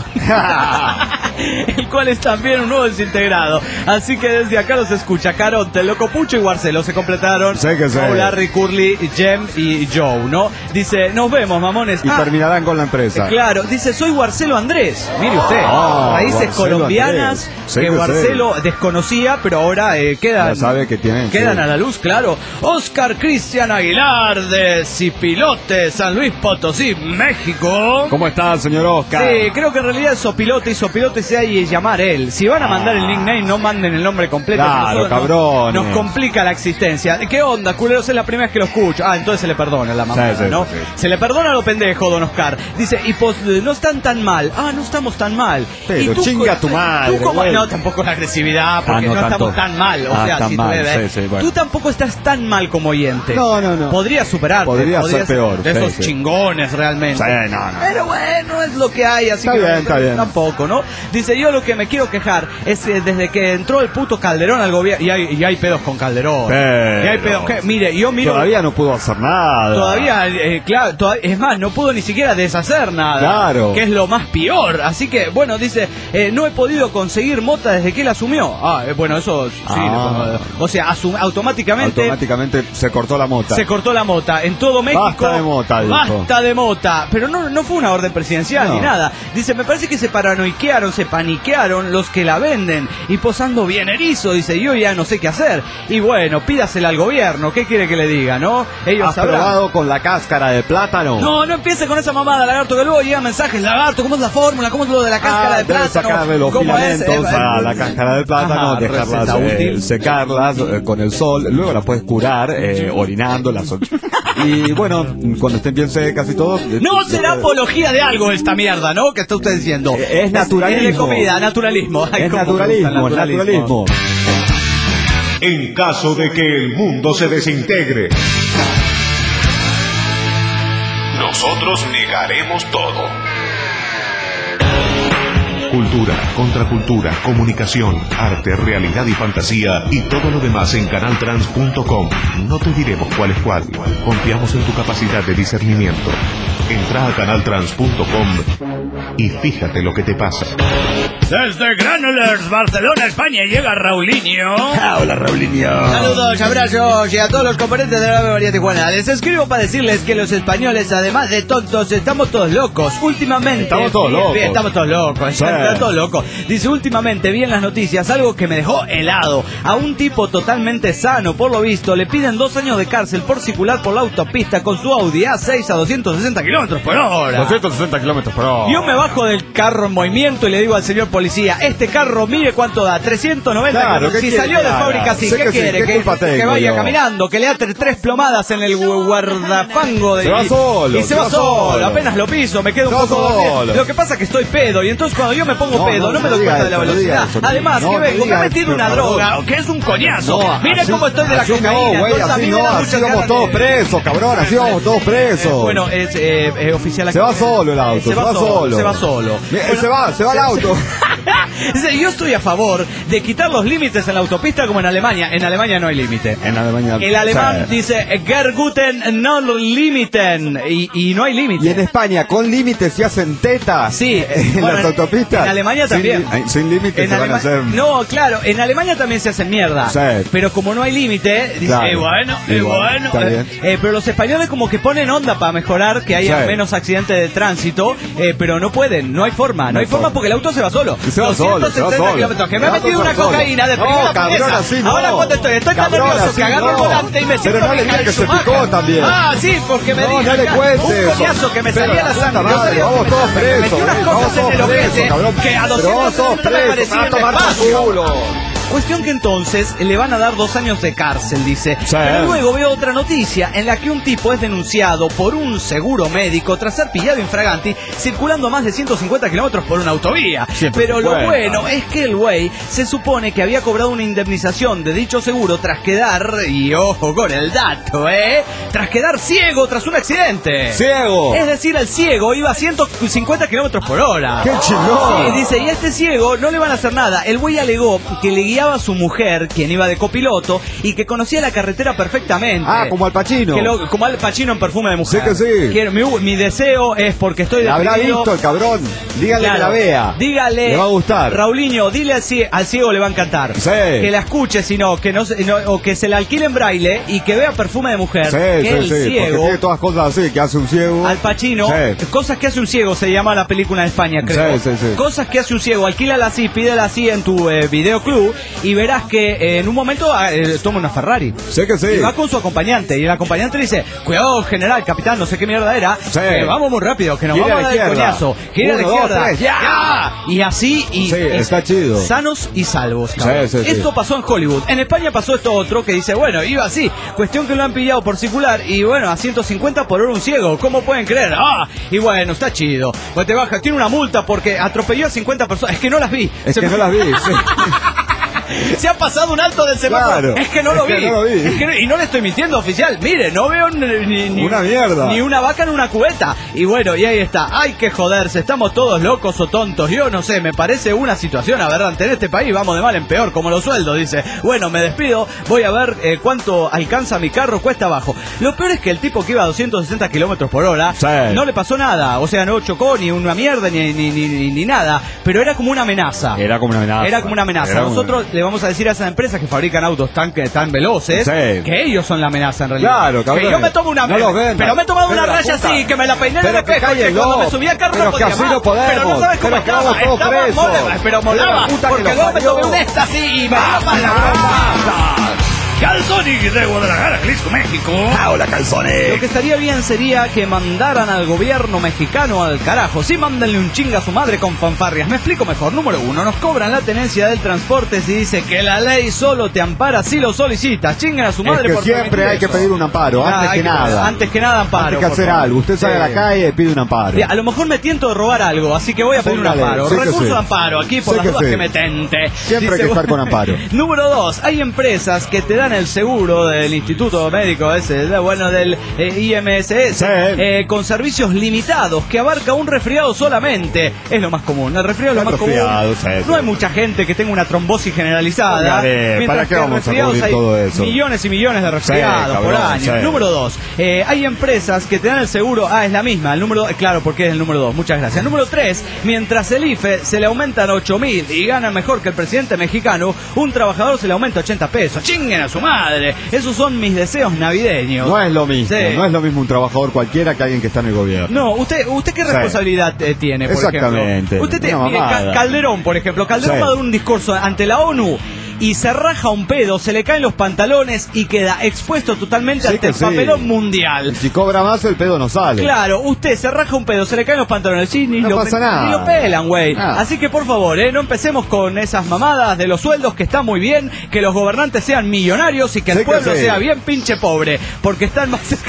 El cual es también un nuevo desintegrado. Así que desde acá los escucha Caronte, el Loco Pucho y Barcelo. Se completaron. Sé que sé. Paul, Larry, Curly, Jem y Joe, ¿no? Dice, nos vemos, mamones. Y Ah, terminarán con la empresa. Claro, dice, soy Guarcelo Andrés. Mire usted, Ah, raíces Guarcelo colombianas Andrés. Sí que que sé. Guarcelo desconocía, pero ahora eh, quedan, Ya sabe que tienen, quedan sí. a la luz, claro. Oscar Cristian Aguilar de Cipilote, San Luis Potosí, México. ¿Cómo está, señor Oscar? Sí, creo que en realidad es Sopilote y Sopilote se hay que llamar él. Si van a mandar el nickname, no manden el nombre completo. que Claro, nosotros nos- cabrones. Nos complica la existencia. ¿Qué onda, culeros? Es la primera vez que lo escucho. Ah, entonces se le perdona la mamá, Sí, sí, ¿no? sí, sí. Se le perdona a lo pendejo, don Oscar. Dice, y pues no están tan mal. Ah, no estamos tan mal. Pero ¿Y tú chinga co- tu madre, tú cómo- güey. No, tampoco la agresividad, porque Ah, no no, tanto. estamos tan mal. O Ah, sea, tan si tú mal, ves, sí, sí, bueno. tú tampoco estás tan mal como oyente. No, no, no. Podrías superarte. Podría ser podrías peor, De sí, esos sí. chingones, realmente. Sí, no, no. Pero bueno, es lo que hay, así Está que bien, no- está bien. tampoco, ¿no? Dice, yo lo que me quiero quejar es eh, desde que entró el puto Calderón al gobierno, y hay, y hay pedos con Calderón. Pero- Y hay pedos que, mire, yo miro... Todavía no pudo hacer nada. Todavía, eh, claro, toda- es más, no pudo ni siquiera deshacer nada. Claro. Que es lo más peor. Así que, bueno, dice, eh, no he podido conseguir mota desde que él asumió. Ah, eh, bueno, eso sí. Ah. O sea, asum- automáticamente... Automáticamente se cortó la mota. Se cortó la mota. En todo México. Basta de mota, dijo. Basta de mota. Pero no, no fue una orden presidencial No. ni nada. Dice, me parece que se paranoiquearon, se paniquearon los que la venden. Y posando bien erizo, dice, yo ya no sé qué hacer. Y bueno, pídasela al gobierno. ¿Qué quiere que le diga, no? Ellos ¿Has sabrán. probado con la cáscara de plátano? No, no empiece con esa mamada, lagarto, que luego llegan mensajes, lagarto, ¿cómo es la fórmula? ¿Cómo es lo de la cáscara Ah, de debes plátano? sacarle los ¿Cómo es? filamentos Eh, a eh, la cáscara del plátano, ajá, dejarlas receta eh, útil. secarlas eh, con el sol, luego las puedes curar eh, orinándolas. Y bueno, cuando estén bien secas y todo... eh, No eh, será eh, apología de algo esta mierda, ¿no? Que está usted diciendo. Es naturalismo. Es de comida, naturalismo. Ay, Es cómo me gusta el naturalismo, es naturalismo. En caso de que el mundo se desintegre, nosotros negaremos todo. Cultura, contracultura, comunicación, arte, realidad y fantasía y todo lo demás en canal trans punto com. No te diremos cuál es cuál. Confiamos en tu capacidad de discernimiento. Entra a canal trans punto com y fíjate lo que te pasa. Desde Granollers, Barcelona, España, llega Raulinho. Ah, hola, Raulinho. Saludos, abrazos y a todos los componentes de la Ave María Tijuana. Les escribo para decirles que los españoles, además de tontos, estamos todos locos. Últimamente... Estamos todos bien, locos. bien, estamos todos locos. Sí. Estamos todos locos. Dice, últimamente vi en las noticias algo que me dejó helado. A un tipo totalmente sano, por lo visto, le piden dos años de cárcel por circular por la autopista con su Audi A seis a doscientos sesenta kilómetros por hora. doscientos sesenta kilómetros por hora. Yo me bajo del carro en movimiento y le digo al señor policía, este carro mire cuánto da, trescientos noventa Claro, kilómetros. Si ¿qué salió quiere de que fábrica haga? así, Sé ¿qué que sí, quiere? ¿qué Que, culpa que tengo vaya yo? caminando, que le atre tres plomadas en el guardafango de... Se va solo, Y se, se va va solo. solo. Apenas lo piso, me quedo un Se va poco dormido. solo. Lo que pasa es que estoy pedo y entonces cuando yo me pongo No, pedo no, no, me no doy diga cuenta de la eso, no velocidad. diga eso, no. Además, No, que no vengo, me diga he metido eso, una cabrón. droga, que es un coñazo. No, Mira así- cómo estoy de la así cocaína. no, güey, entonces a así mí me no, da así muchas vamos ganas todos de- presos, cabrón, así vamos todos presos. Bueno, es eh, eh, oficial aquí. Se va solo el auto, se va solo. Se va solo. Mira, Bueno, se va, se va el auto. Dice, yo estoy a favor de quitar los límites en la autopista como en Alemania. En Alemania no hay límite. En Alemania. El alemán Sí. dice Gerguten no limiten y, y no hay límite. Y en España, con límites se hacen tetas. Sí, En bueno, las autopistas. En Alemania también. Sin, sin límites En se van a Alema- hacer. No, claro, en Alemania también se hacen mierda. Sí. Pero como no hay límite, dice, Claro. eh, bueno, eh, Igual, bueno. está eh, bien. eh, pero los españoles como que ponen onda para mejorar, que haya Sí. menos accidentes de tránsito, eh, pero no pueden, no hay forma, no, No hay hay forma forma. porque el auto se va solo. Se va solo, se va solo. kilómetros, que me El ha auto metido se va una solo. cocaína de No, primera cabrón, potesa. así no. Ahora cuando estoy, estoy tan Cabrón, nervioso así que agarro el no. volante y me Pero siento no le Michael diga que se Schumacher. picó también. Ah, sí, porque me No, dijo no le acá, cuentes un eso. coñazo que me Pero salía la la puta sangre. madre, Yo sabía vamos que todos me presos, metí unas güey, cosas vamos en todos el ojete presos, cabrón. que a Pero doscientos vamos todos sesenta me presos, parecía van a tomar por espacio. culo. Cuestión que entonces le van a dar dos años de cárcel, dice. Sí. Pero luego veo otra noticia en la que un tipo es denunciado por un seguro médico tras ser pillado infraganti circulando a más de ciento cincuenta kilómetros por una autovía. Siempre Pero lo bueno. bueno es que el güey se supone que había cobrado una indemnización de dicho seguro tras quedar, y ojo con el dato, ¿eh? Tras quedar ciego tras un accidente. Ciego. Es decir, el ciego iba a ciento cincuenta kilómetros por hora. ¡Qué chingón! Sí, dice, y a este ciego no le van a hacer nada. El güey alegó que le guiaba a su mujer, quien iba de copiloto, y que conocía la carretera perfectamente. Ah, como Al Pacino. Que lo- como Al Pacino en Perfume de Mujer. Sí que sí. Quiero- mi, mi deseo es porque estoy La habrá deprimido. visto el cabrón. Dígale Claro, que la vea. Dígale. Le va a gustar. Raulinho, dile al ciego, al ciego le va a encantar. Sí. Que la escuche, sino que no, se- no- o que se la alquile en braille y que vea Perfume de Mujer. Sí, que sí, el sí. Porque ciego, tiene todas cosas así que hace un ciego. Al Pacino, Sí. cosas que hace un ciego, se llama la película en España, creo. Sí, sí, sí. Cosas que hace un ciego, alquílala así, pídela así en tu eh, videoclub y verás que eh, en un momento eh, toma una Ferrari. Sé que sí. Y va con su acompañante y el acompañante le dice, cuidado general, capitán, no sé qué mierda era, Sí. que vamos muy rápido, que nos Gira vamos a a la dar el izquierda. coñazo, gira a la Uno, dos, izquierda, tres, ya. Y así, y, Sí, y- está chido. sanos y salvos, cabrón. Sí, sí, sí. Esto pasó en Hollywood. En España pasó esto otro que dice, bueno, iba así, cuestión que lo han pillado por circular y bueno, a ciento cincuenta por hora un ciego, ¿cómo pueden creer? Ah, y bueno, está chido. Pues te baja, tiene una multa porque atropelló a cincuenta personas, es que no las vi. Es Se que me- no las vi. Sí. Se ha pasado un alto del semáforo. Claro. Es que no lo Es vi. que no lo vi. Es que no- y no le estoy mintiendo, oficial. Mire, no veo ni, ni- ni- Una mierda. ni una vaca en una cubeta. Y bueno, y ahí está. Hay que joderse. Estamos todos locos o tontos. Yo no sé, me parece una situación aberrante. En este país vamos de mal en peor, como los sueldos. Dice, bueno, me despido. Voy a ver eh, cuánto alcanza mi carro cuesta abajo. Lo peor es que el tipo que iba a doscientos sesenta kilómetros por hora Sí. no le pasó nada. O sea, no chocó ni una mierda ni, ni, ni, ni- ni nada. Pero era como una amenaza. Era como una amenaza. Era como una amenaza. Era como- Nosotros le vamos a decir a esas empresas que fabrican autos tan, que- tan veloces Sí. que ellos son la amenaza en realidad. Claro, cabrón. Que yo me tomo una No los vendan. pero me he tomado Pero una la raya puta. así, que me la peiné en el Pero que espejo, que cállenlo. cuando me subí al carro Pero no que podía así más. no podemos. Pero no sabes cómo Pero que estaba. vamos todos Estaba presos. molaba, pero molaba. Pero la puta que Porque los luego me parió. tomé un éxtasis y me iba para la broma. Calzonic de Guadalajara, Jalisco, México. Hola, Lo calzones. que estaría bien sería que mandaran al gobierno mexicano al carajo. Sí, mándenle un chinga a su madre con fanfarrias. Me explico mejor. Número uno, nos cobran la tenencia del transporte si dice que la ley solo te ampara si lo solicitas. Chingan a su Es madre que por siempre permitir hay que eso. pedir un amparo, Ah, antes hay que nada. Antes que nada, amparo. Antes que por hacer favor. algo. Usted sale Sí. a la calle y pide un amparo. Mira, a lo mejor me tiento de robar algo, así que voy a pedir un Póngale, amparo. sí que Recurso sí. de amparo, aquí por Sí las que dudas sí. que me tente. Siempre hay que estar con amparo. Número dos, hay empresas que te dan dan el seguro del Instituto Médico ese, bueno, del eh, I M S S, sí. eh, con servicios limitados que abarca un resfriado solamente. Es lo más común, el resfriado es lo más común. Sí, sí. No hay mucha gente que tenga una trombosis generalizada. Oye, mientras ¿para qué que vamos a resfriados cubrir hay todo eso? millones y millones de resfriados Sí, por cabrón, año. sí. Número dos, eh, hay empresas que te dan el seguro. Ah, es la misma. El número dos, claro, porque es el número dos. Muchas gracias. Número tres, mientras el I F E se le aumentan ocho mil y gana mejor que el presidente mexicano, un trabajador se le aumenta ochenta pesos. ¡Chinguen a su madre! Esos son mis deseos navideños. No es lo mismo, Sí. no es lo mismo un trabajador cualquiera que alguien que está en el gobierno. No, usted, usted qué responsabilidad eh, tiene, por Exactamente. ejemplo. Usted te- Una eh, Ca- mamada. Calderón, por ejemplo. Calderón Sí. va a dar un discurso ante la ONU y se raja un pedo, se le caen los pantalones y queda expuesto totalmente Sí ante que el sí. papelón mundial. Si cobra más, el pedo no sale. Claro, usted se raja un pedo, se le caen los pantalones, sí, ni, No lo, pasa nada. ni lo pelan, güey. Ah. Así que por favor, eh, no empecemos con esas mamadas de los sueldos, que está muy bien, que los gobernantes sean millonarios y que el Sí que pueblo sí. sea bien pinche pobre, porque están más cerca.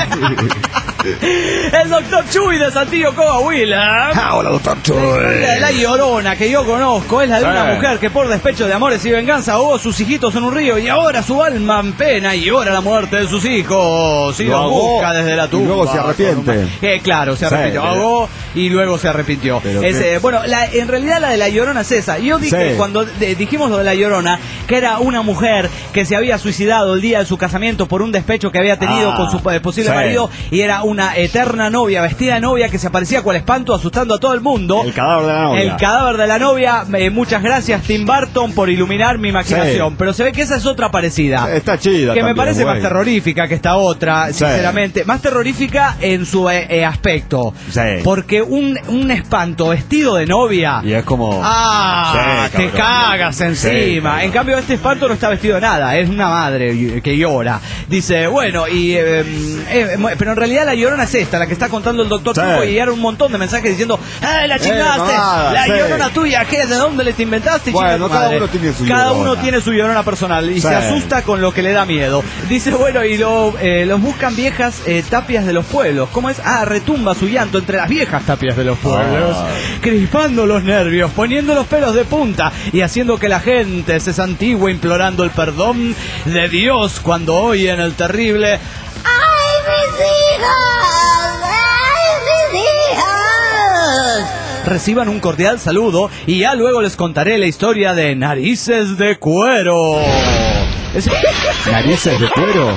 El doctor Chuy de Santillo Coahuila. Ah, hola, doctor Chuy. La, la Llorona que yo conozco es la de Sí. una mujer que por despecho de amores y venganza ahogó a sus hijitos en un río y ahora su alma en pena y llora la muerte de sus hijos y Lo los ahogó busca desde la y tumba. luego se arrepiente. Eh, claro, se Sí, arrepintió. pero- Ahogó y luego se arrepintió. Pero Es, qué- eh, bueno, la, en realidad la de la Llorona es esa. Yo dije, Sí. cuando de- dijimos lo de la Llorona, que era una mujer que se había suicidado el día de su casamiento por un despecho que había tenido Ah, con su eh, posible sí. marido y era una eterna novia, vestida de novia, que se aparecía cual espanto asustando a todo el mundo. El cadáver de la novia. El cadáver de la novia. Eh, muchas gracias, Tim Burton, por iluminar mi imaginación. Sí. Pero se ve que esa es otra parecida. Está chida Que me también, parece güey. más terrorífica que esta otra, Sí. sinceramente. Más terrorífica en su eh, eh, aspecto. Sí. Porque un, un espanto vestido de novia. Y es como... Ah, Sí, te cabrón. cagas encima. Sí, cabrón. En cambio, este espanto no está vestido de nada. Es una madre que llora. Dice, bueno, y eh, eh, pero en realidad la Llorona es esta, la que está contando el doctor Sí. Truco, y era un montón de mensajes diciendo, ¡eh, la chingaste! mamada, la sí. Llorona tuya, ¿qué? ¿De dónde le te inventaste? Bueno, Chica de tu cada madre?". uno tiene su Cada Llorona. uno tiene su Llorona personal y Sí. se asusta con lo que le da miedo. Dice, bueno, y lo, eh, los buscan viejas eh, tapias de los pueblos. ¿Cómo es? Ah, retumba su llanto entre las viejas tapias de los pueblos, Ay. crispando los nervios, poniendo los pelos de punta y haciendo que la gente se santigüe implorando el perdón de Dios cuando oyen el terrible ¡Ay, mis hijos! ¡Ay, mis hijos! reciban un cordial saludo y ya luego les contaré la historia de Narices de Cuero. Es- Narices de cuero.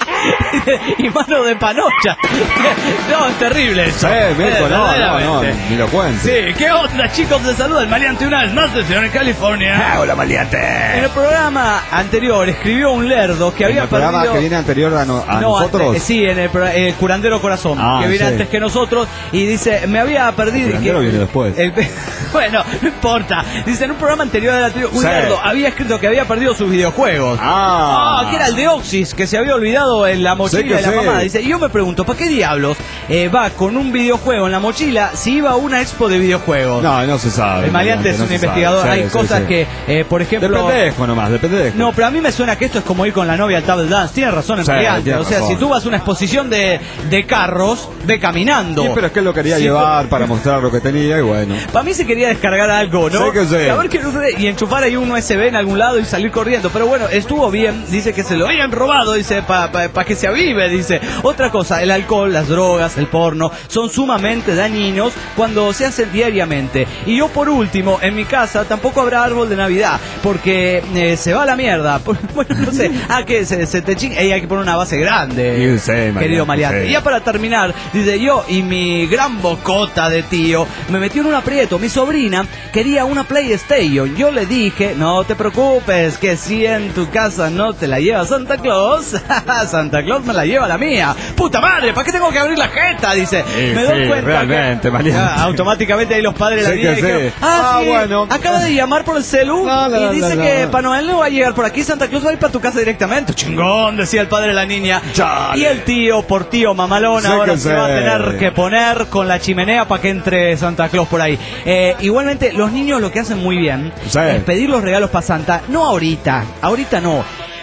y mano de panocha. No, es terrible eso. Sí, Mirko, Eh, no, no, no, verdaderamente. ni lo cuentes. Sí, ¿qué onda, chicos? Les saluda el maleante una vez más desde en California. hola, maleante. En el programa anterior escribió un lerdo que En había el programa perdido... que viene anterior a, no- a No, nosotros. antes- sí, en el, pro- el Curandero Corazón, Ah, que viene sí. antes que nosotros, y dice, me había perdido... El Curandero que- viene después. el- bueno, no importa. Dice, en un programa anterior, al anterior, un Sí. lerdo había escrito que había perdido sus videojuegos. Ah. Ah, que era el de Oxys, que se había olvidado en la mochila Sí que de la sí. mamá. Dice, y yo me pregunto, ¿para qué diablos eh, va con un videojuego en la mochila si iba a una expo de videojuegos? No, no se sabe. El maleante es no un se investigador. sabe. Sí, Hay sí, cosas sí. que, eh, por De ejemplo... pendejo nomás, de pendejo. No, pero a mí me suena que esto es como ir con la novia al table dance. Tiene razón el Sí, maleante. tiene O sea, razón. si tú vas a una exposición de, de carros, ve caminando. Sí, pero es que él lo quería Sí, llevar para mostrar lo que tenía y bueno. Para mí se quería descargar algo, ¿no? Sí que sí. Y a ver qué sucede, y enchufar ahí un U S B en algún lado y salir corriendo. Pero bueno, estuvo bien. Dice que se lo habían robado, dice, para pa, pa que se avive, dice. Otra cosa, el alcohol, las drogas, el porno, son sumamente dañinos cuando se hacen diariamente. Y yo, por último, en mi casa tampoco habrá árbol de Navidad, porque eh, se va a la mierda. Bueno, no sé. Ah, que se, se te chinga. Y hay que poner una base grande, Sí, sí, Mariano, querido maleante. sí. Y ya para terminar, dice, yo y mi gran bocota de tío me metió en un aprieto. Mi sobrina quería una PlayStation. Yo le dije, no te preocupes, que si en tu casa no te la lleva Santa Claus, Santa Claus me la lleva la mía. Puta madre, ¿para qué tengo que abrir la jeta? Dice, Sí, me doy sí, cuenta realmente, que maleante. Ah, automáticamente ahí los padres de la Sí niña que dijeron, sí. ah, Ah, sí, bueno. acaba de llamar por el celu No, no, y no, dice no, que no. Papá Noel no va a llegar por aquí, Santa Claus va a ir para tu casa directamente. Chingón, decía el padre de la niña. Chale. Y el tío, por tío mamalón, Sí ahora que se sí. va a tener que poner con la chimenea para que entre Santa Claus por ahí. Eh, igualmente, los niños lo que hacen muy bien Sí. es pedir los regalos para Santa, no ahorita, ahorita no.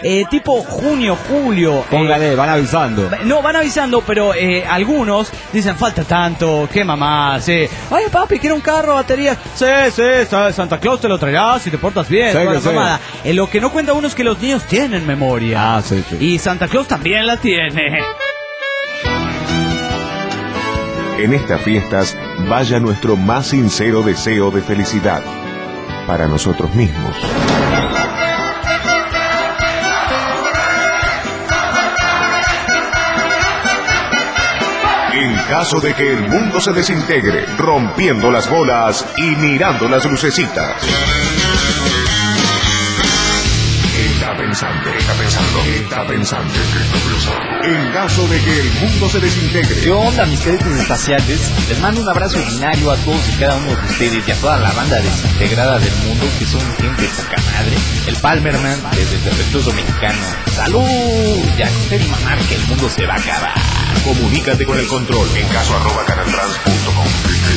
eh, tipo junio, julio. Póngale, eh, van avisando. No, van avisando, pero eh, algunos dicen, falta tanto, qué mamá, sí. Ay, papi, quiero un carro, batería. Sí, sí, Santa Claus te lo traerá si te portas bien. Sí, toda la sí. mamada. Eh, lo que no cuenta uno es que los niños tienen memoria. Ah, sí, sí. Y Santa Claus también la tiene. En estas fiestas vaya nuestro más sincero deseo de felicidad para nosotros mismos. En caso de que el mundo se desintegre, rompiendo las bolas y mirando las lucecitas. Está pensando, está pensando, está pensando, está pensando. En caso de que el mundo se desintegre. ¿Qué onda, mis cadetes espaciales? Les mando un abrazo ordinario a todos y cada uno de ustedes y a toda la banda desintegrada del mundo, que son gente poca madre. El Palmerman, desde el defectuoso mexicano. ¡Salud! Ya usted mamar que el mundo se va a acabar. Comunícate con el control en caso arroba canaltrans punto com.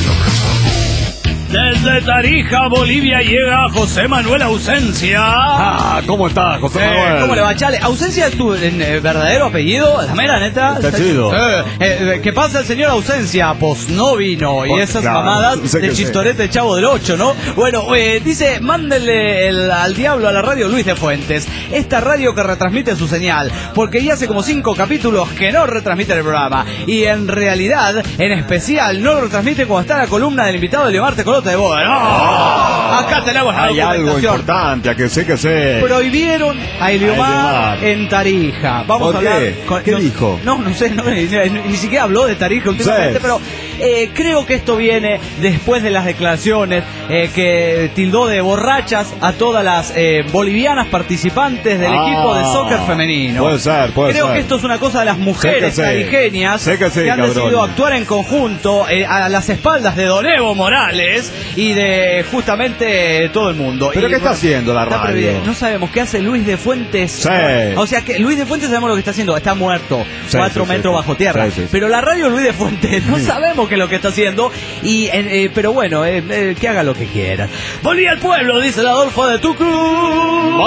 Desde Tarija, Bolivia, llega José Manuel Ausencia. Ah, ¿cómo está, José Eh, Manuel? ¿Cómo le va, Chale? ¿Ausencia es tu en, eh, verdadero apellido? La mera neta. Está chido. Eh, eh, ¿Qué pasa el señor Ausencia? Pues no vino. Y Pues, esas claro, mamadas sé de que chistorete de Chavo del ocho, ¿no? Bueno, eh, dice, mándenle el, al diablo a la radio Luis de Fuentes. Esta radio que retransmite su señal. Porque ya hace como cinco capítulos que no retransmite el programa. Y en realidad, en especial, no lo retransmite cuando está la columna del invitado de Leomar Tecolote de Boda. ¡No! Acá tenemos la Hay algo documentación. importante, a que sé que sé. Prohibieron a Eliomar Eliomar. en Tarija. Vamos ¿Por a hablar. qué? con- ¿Qué no, dijo? No, no sé, no, ni, ni- ni siquiera habló de Tarija últimamente, Sí. pero eh, creo que esto viene después de las declaraciones eh, que tildó de borrachas a todas las eh, bolivianas participantes del Ah, equipo de soccer femenino. puede ser, puede creo ser. que esto es una cosa de las mujeres Sé que sí. tarijeñas Sé que sí, han cabrón. decidido actuar en conjunto eh, a las espaldas de Don Evo Morales y de justamente todo el mundo. ¿Pero Y, qué está bueno, haciendo la está radio? prohibido. No sabemos qué hace Luis de Fuentes. Sí. O sea que Luis de Fuentes sabemos lo que está haciendo. Está muerto. Sí, cuatro sí, sí, metros sí. bajo tierra. Sí, sí, sí. Pero la radio Luis de Fuentes no sabemos qué es lo que está haciendo. Y eh, eh, pero bueno, eh, eh, que haga lo que quiera. Volví al pueblo, dice el Adolfo de Tucumán.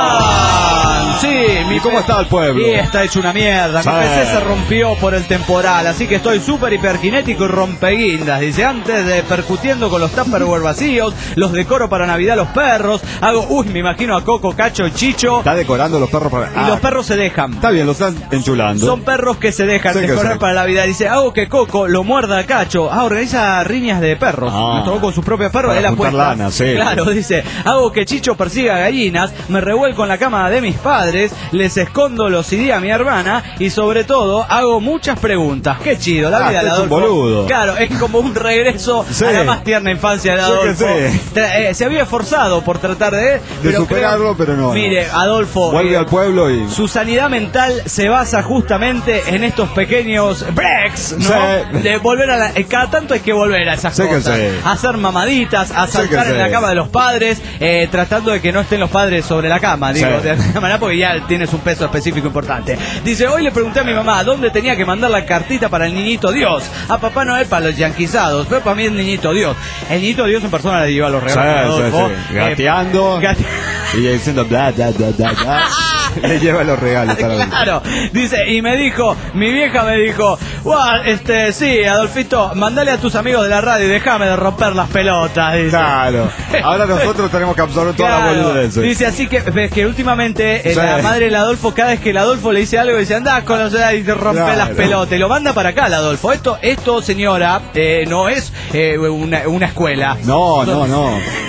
Ah, sí, mi ¿Y cómo pe- está el pueblo? Y está hecho una mierda. Mi Sí. P C se rompió por el temporal, así que estoy súper hiperkinético y rompeguindas. Dice, antes de percutiendo con los Tupperware vacíos, los decoro para Navidad los perros. Hago, uy, me imagino a Coco, Cacho y Chicho. Está decorando los perros para... Y Ah, los perros se dejan. está bien, los están enchulando. Son perros que se dejan Sé que decorar sé. para la vida. Dice, hago que Coco lo muerda a Cacho. Ah, organiza riñas de perros. Ah. Me tocó con sus propios perros. Para Él juntar apuesta. lana, sí. Claro, dice, hago que Chicho persiga gallinas. Me revuelco en la cama de mis padres. Les escondo los C D a mi hermana. Y sobre todo, hago muchas preguntas. Qué chido, la Ah, vida de es un Adolfo. boludo. Claro, es como un regreso Sí. a la más tierna infancia de Sé que Adolfo. sí. Tra- eh, se había esforzado por tratar de... De pero superarlo, pero no, no. Mire, Adolfo... Vuelve eh, al pueblo y... su sanidad mental se basa justamente en estos pequeños breaks, ¿no? Sí. De volver a la... eh, Cada tanto hay que volver a esas Sé que cosas. sí. A hacer mamaditas, a Sé que saltar en sí. la cama de los padres, eh, tratando de que no estén los padres sobre la cama, digo, Sí. de alguna manera, porque ya tienes un peso específico importante. Dice, hoy le pregunté a mi mamá dónde tenía que mandar la cartita para el niñito Dios. A Papá Noel para los yanquizados, pero para mí el niñito Dios. El niñito Dios en persona le lleva los Sí, regalos. sí, Adolfo. sí. Eh, Gateando gate- y diciendo bla, bla, bla, bla, bla. Le lleva los regalos para la... Claro, dice, y me dijo, mi vieja me dijo, "Guau, este, sí, Adolfito, mandale a tus amigos de la radio y déjame de romper las pelotas", dice. Claro. Ahora nosotros tenemos que absorber toda Claro. la boludeces. Dice así que ves que últimamente eh, Sí. la madre del Adolfo, cada vez que el Adolfo le dice algo, dice anda con los y te rompe Claro. las pelotas y lo manda para acá el Adolfo. Esto, esto señora, eh, no es eh, una, una escuela. No, no, no.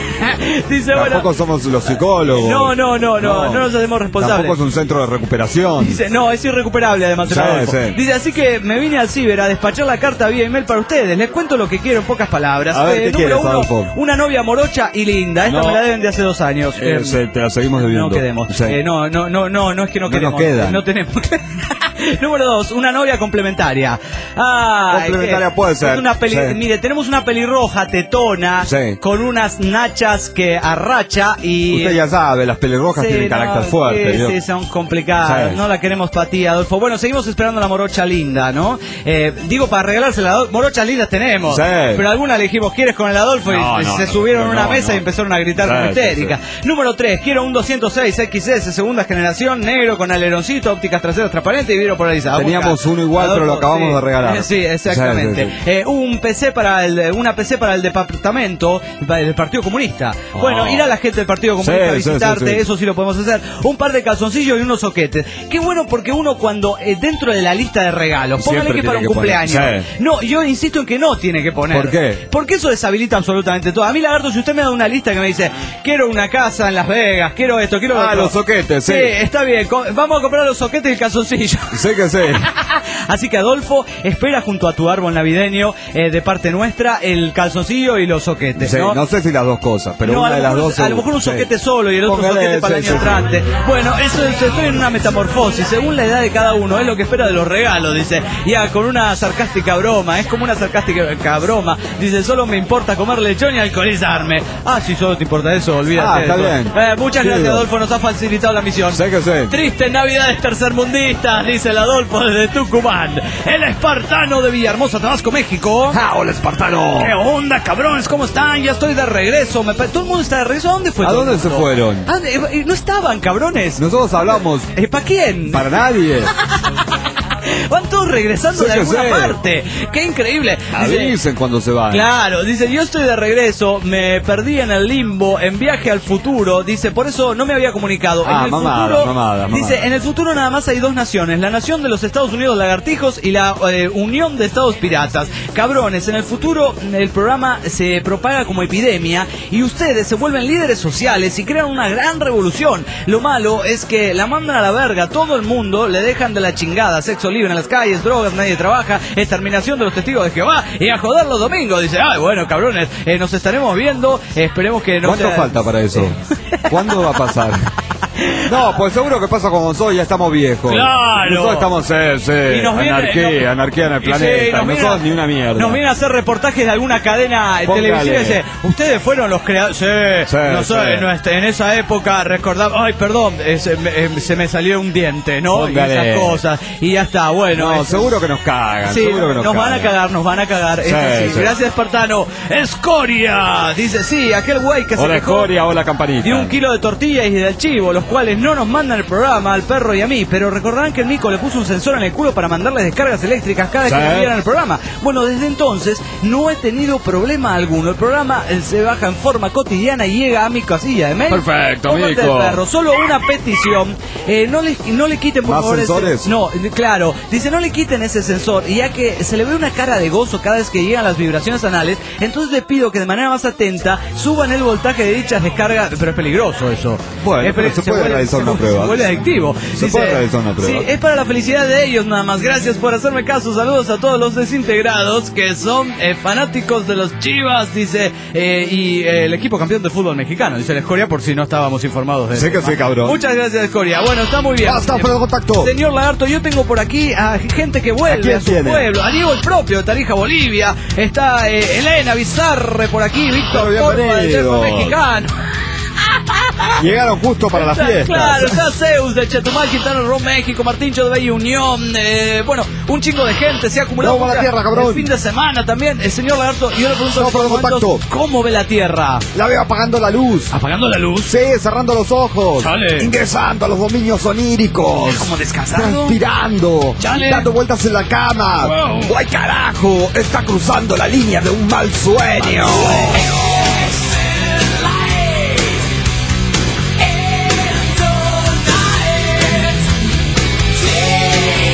Dice, bueno, Tampoco somos los psicólogos. no, no, no, no, no nos hacemos responsables. Tampoco es un centro de recuperación. Dice, no, es irrecuperable además el Sí, Adolfo. sí. Dice, así que me vine al ciber a despachar la carta vía email para ustedes. Les cuento lo que quiero en pocas palabras. A ver, ¿qué número quieres, uno, Adolfo? una novia morocha y linda. Esta No. me la deben de hace dos años. Eh, Eh, se- te la seguimos debiendo. no queremos. Sí. Eh, no, no, no, no, no es que no No nos queremos. quedan. No tenemos. Número dos, una novia complementaria. Ah, complementaria es, puede ser. Es una peli, sí. Mire, tenemos una pelirroja tetona sí. con unas nachas que arracha y... Usted ya sabe, las pelirrojas sí, tienen no, carácter fuerte. Sí, sí, son complicadas. Sí. No la queremos para ti, Adolfo. Bueno, seguimos esperando la morocha linda, ¿no? Eh, digo, para regalársela, morochas lindas tenemos. Sí. Pero alguna le dijimos, ¿quieres con el Adolfo? Y no, no, se no, subieron a no, una no, mesa no. y empezaron a gritar sí, como histérica. Sí, sí. Número tres, quiero un doscientos seis X S, segunda generación, negro con aleroncito, ópticas traseras transparentes y vidrio polarizado. Teníamos uno igual, Adolfo, pero lo acabamos sí. de regalar. Sí, exactamente. Sí, sí, sí. Eh, un P C para el, una P C para el departamento del Partido Comunista. Oh. Bueno, ir a la gente del Partido Comunista sí, a visitarte, sí, sí, sí. Eso sí lo podemos hacer. Un par de calzoncillos y unos soquetes. Qué bueno porque uno cuando eh, dentro de la lista de regalos, póngale que para un que cumpleaños. Sí. No, yo insisto en que no tiene que poner. ¿Por qué? Porque eso deshabilita absolutamente todo. A mí, Lagarto, si usted me da una lista que me dice, quiero una casa en Las Vegas, quiero esto, quiero Ah, otro. los soquetes, sí. Sí, está bien. Vamos a comprar los soquetes y el calzoncillo. Sé que sí. Así que, Adolfo, espera junto a tu árbol navideño, eh, de parte nuestra, el calzoncillo y los soquetes, sí, ¿no? no sé si las dos cosas, pero no, una de las dos... A lo mejor un sí. soquete solo y el otro Póngale, soquete para sí, el año sí, entrante. sí. Bueno, eso es, estoy en una metamorfosis, según la edad de cada uno, es lo que espera de los regalos, dice. Ya, con una sarcástica broma, es como una sarcástica broma. Dice, solo me importa comer lechón y alcoholizarme. Ah, si solo te importa eso, olvídate. Ah, está de bien. Eh, muchas sí, gracias, Dios. Adolfo, nos ha facilitado la misión. Sé que sí. Tristes navidades tercermundistas, dice el Adolfo desde Tucumán. El espartano de Villahermosa, Tabasco, México. ¡Ah, hola, espartano! ¿Qué onda, cabrones? ¿Cómo están? Ya estoy de regreso. Me... Todo el mundo está de regreso. ¿A dónde fue? ¿A dónde se fueron? ¿A dónde? No estaban, cabrones. Nosotros hablamos. ¿Eh, ¿Para quién? Para nadie. Van todos regresando sé de alguna sé. parte. Qué increíble. Dice, Avisen cuando se van. Claro, dice, yo estoy de regreso, me perdí en el limbo, en viaje al futuro. Dice, por eso no me había comunicado. Ah, en el mamada, futuro, mamada, mamada. Dice, en el futuro nada más hay dos naciones, la nación de los Estados Unidos lagartijos y la eh, Unión de Estados Piratas. Cabrones, en el futuro el programa se propaga como epidemia y ustedes se vuelven líderes sociales y crean una gran revolución. Lo malo es que la mandan a la verga, todo el mundo le dejan de la chingada, sexo libre en las calles, drogas, nadie trabaja, exterminación de los testigos de Jehová y a joder los domingos. Dice, ay, bueno, cabrones, eh, nos estaremos viendo, eh, esperemos que no ¿Cuánto sea... falta para eso? ¿Cuándo va a pasar? No, pues seguro que pasa con nosotros, ya estamos viejos. Claro. Nosotros estamos, eh, sí, Y nos viene- anarquía, no- anarquía en el y planeta. sí, nos viene- nosotros ni una mierda. Nos vienen a hacer reportajes de alguna cadena Póngale. televisiva y dice, ustedes fueron los creadores. Sí, Sí, nosotros, sí. no, este, en esa época recordamos, ay, perdón, eh, se, me, eh, se me salió un diente, ¿no? Póngale. Y esas cosas. Y ya está, bueno. No, es- seguro que nos cagan. Sí, seguro que nos, nos van a cagan. cagar, nos van a cagar. Sí, Eso sí. sí. Gracias, Espartano. Escoria. Dice, sí, aquel güey que se Hola, quejó Escoria, hola, campanita. de un kilo de tortillas y del chivo, los cuales no nos mandan el programa, al perro y a mí, pero recordarán que el Nico le puso un sensor en el culo para mandarles descargas eléctricas cada vez Sí. que me vieran el programa. Bueno, desde entonces no he tenido problema alguno. El programa eh, se baja en forma cotidiana y llega a mi casilla de mail. Perfecto, Cómprate Nico. el perro. Solo una petición. Eh, no, le, no le quiten, por ¿Más favor, ese- sensores? no, claro. Dice, no le quiten ese sensor. Y ya que se le ve una cara de gozo cada vez que llegan las vibraciones anales, entonces le pido que de manera más atenta suban el voltaje de dichas descargas. Pero es peligroso eso. Bueno, Es pero peli- se puede vuelve- realizar se una vuelve- prueba. Se vuelve adictivo. Se puede realizar una prueba. Sí, es para la felicidad de ellos nada más. Gracias por hacerme caso. Saludos a todos los desintegrados que son eh, fanáticos de los Chivas, dice, eh, y eh, el equipo campeón de fútbol mexicano, dice la Escoria, por si no estábamos informados de Sé eso. que sí, cabrón. Muchas gracias, Escoria. Bueno, está muy bien. Basta, Alfredo Contacto. Señor Lagarto, yo tengo por aquí a gente que ¿A vuelve quién a, su tiene? pueblo. A Diego el propio, de Tarija, Bolivia. Está eh, Elena Bizarre por aquí, Víctor Pero Porfa, del bienvenidos. Teatro Mexicano. Llegaron justo para la fiesta. Claro, está Zeus de Chetumal, Quintana Roo, México, Martincho de Bella Unión, eh, bueno, un chingo de gente, se ha acumulado Vamos a la mucha- tierra, cabrón. el fin de semana también. El señor Lagarto, yo le pregunto No, en estos por momentos, contacto. ¿cómo ve la tierra? La veo apagando la luz. ¿Apagando la luz? Sí, cerrando los ojos. Chale. Ingresando a los dominios oníricos. ¿Como descansando? Transpirando. Chale. Dando vueltas en la cama. Wow. ¡Guay, carajo! Está cruzando la línea de un mal sueño.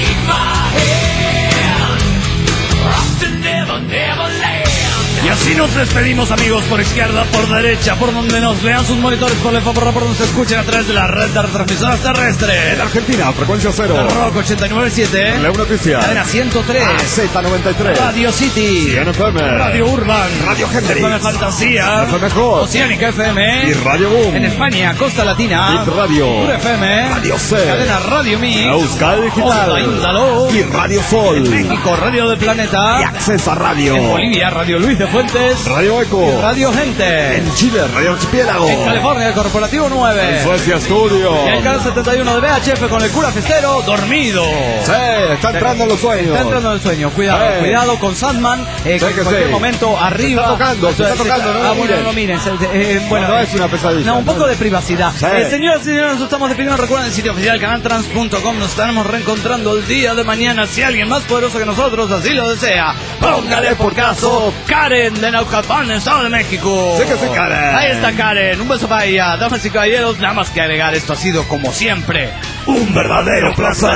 Y así nos despedimos, amigos, por izquierda, por derecha, por donde nos vean sus monitores, por el por donde se escuchen a través de la red de retransmisoras terrestres. En Argentina, frecuencia cero. Rock ochenta y nueve punto siete. Leo Noticias. Cadena ciento tres. Z noventa y tres. Radio City. cien F M. Radio Urban. Radio Hendrix. F M Fantasía. F M Hot. Oceánica F M. Y Radio Boom. En España, Costa Latina. Hit Radio. Pura F M. Radio C. Cadena Radio Mix. Euskadi Digital. Onda Índalo. Y Radio Sol. En México, Radio del Planeta. Y Acceso a Radio. En Bolivia, Radio Luis de Fuentes. Radio Eco. Y Radio Gente. En Chile, Radio Archipiélago. En California, el Corporativo nueve. En Suecia, Studio. Y el canal setenta y uno de V H F con el cura festero dormido. Sí, está entrando en los sueños. Está entrando en el sueño. Cuidado, Sí. cuidado con Sandman. Eh, Sí que que en cualquier sí. momento arriba. Se está tocando, se está tocando, no Ah, lo bueno, miren. no lo miren. Se- eh, bueno, No, no es una pesadilla. No, un poco de privacidad. Sí. Eh, señoras y señores, nos estamos despidiendo. Recuerden el sitio oficial canaltrans punto com. Nos estaremos reencontrando el día de mañana. Si alguien más poderoso que nosotros así lo desea, póngale por caso Karen de Naucalpan, Estado de México. Sí que sí, Karen. Ahí está Karen. Un beso para ella. Damas y caballeros, nada más que agregar. Esto ha sido, como siempre, un verdadero placer.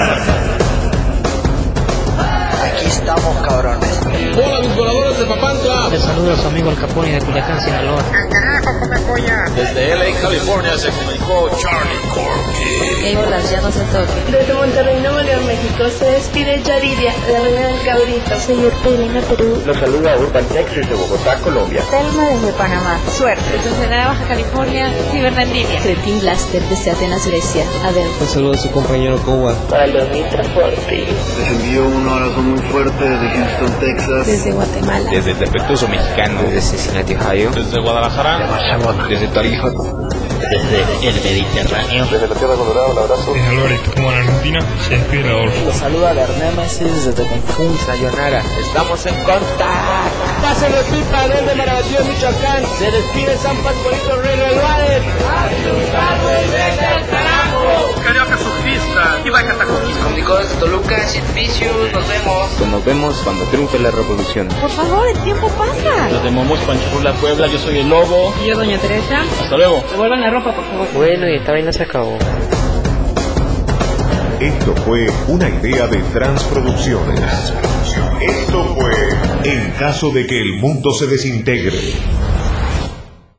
Aquí estamos, cabrones. Hola, mis voladores de Papantla. Les saluda su amigo El Capone de Culiacán, Sinaloa. Desde L A, California, se comunicó Charlie Corky. Hey, hola, ya no se toque. Desde Monterrey, Nuevo León, México, se despide Yaridia, la reina del cabrito. Soy Ortelina, Perú. Los saluda Urban Texas de Bogotá, Colombia. Telma desde Panamá. Suerte. Desde Ensenada, Baja California, Cibernetinia. Cretín Blaster desde Atenas, Grecia. Adel. Un saludo a su compañero Cowa. Para los transporte. Les envío un abrazo muy fuerte desde Houston, Texas. Desde Guatemala. Desde el defectuoso mexicano. Desde Cincinnati, Ohio. Desde Guadalajara. Desde Tarija. Desde el Mediterráneo. Desde la Tierra Colorada, un abrazo. Desde Loreto, como en Argentina, se despide Adolfo. Los saluda Bernémesis desde Cancún, Sayonara. Estamos en contacto. Pásenle pipa desde Marabatío, Michoacán. Se despide San Pascualito Rey Álvarez. Carioca surfista y va catacoquista. Comunicó desde Toluca, Sid Vicious, nos vemos. Pues nos vemos cuando triunfe la revolución. Por favor, el tiempo pasa. Desde Momos, Panchurla, Puebla, yo soy el Lobo. Y yo, Doña Teresa. Hasta luego. Devuelvan la ropa, por favor. Bueno, y esta vaina se acabó. Esto fue una idea de Transproducciones. Esto fue En caso de que el mundo se desintegre.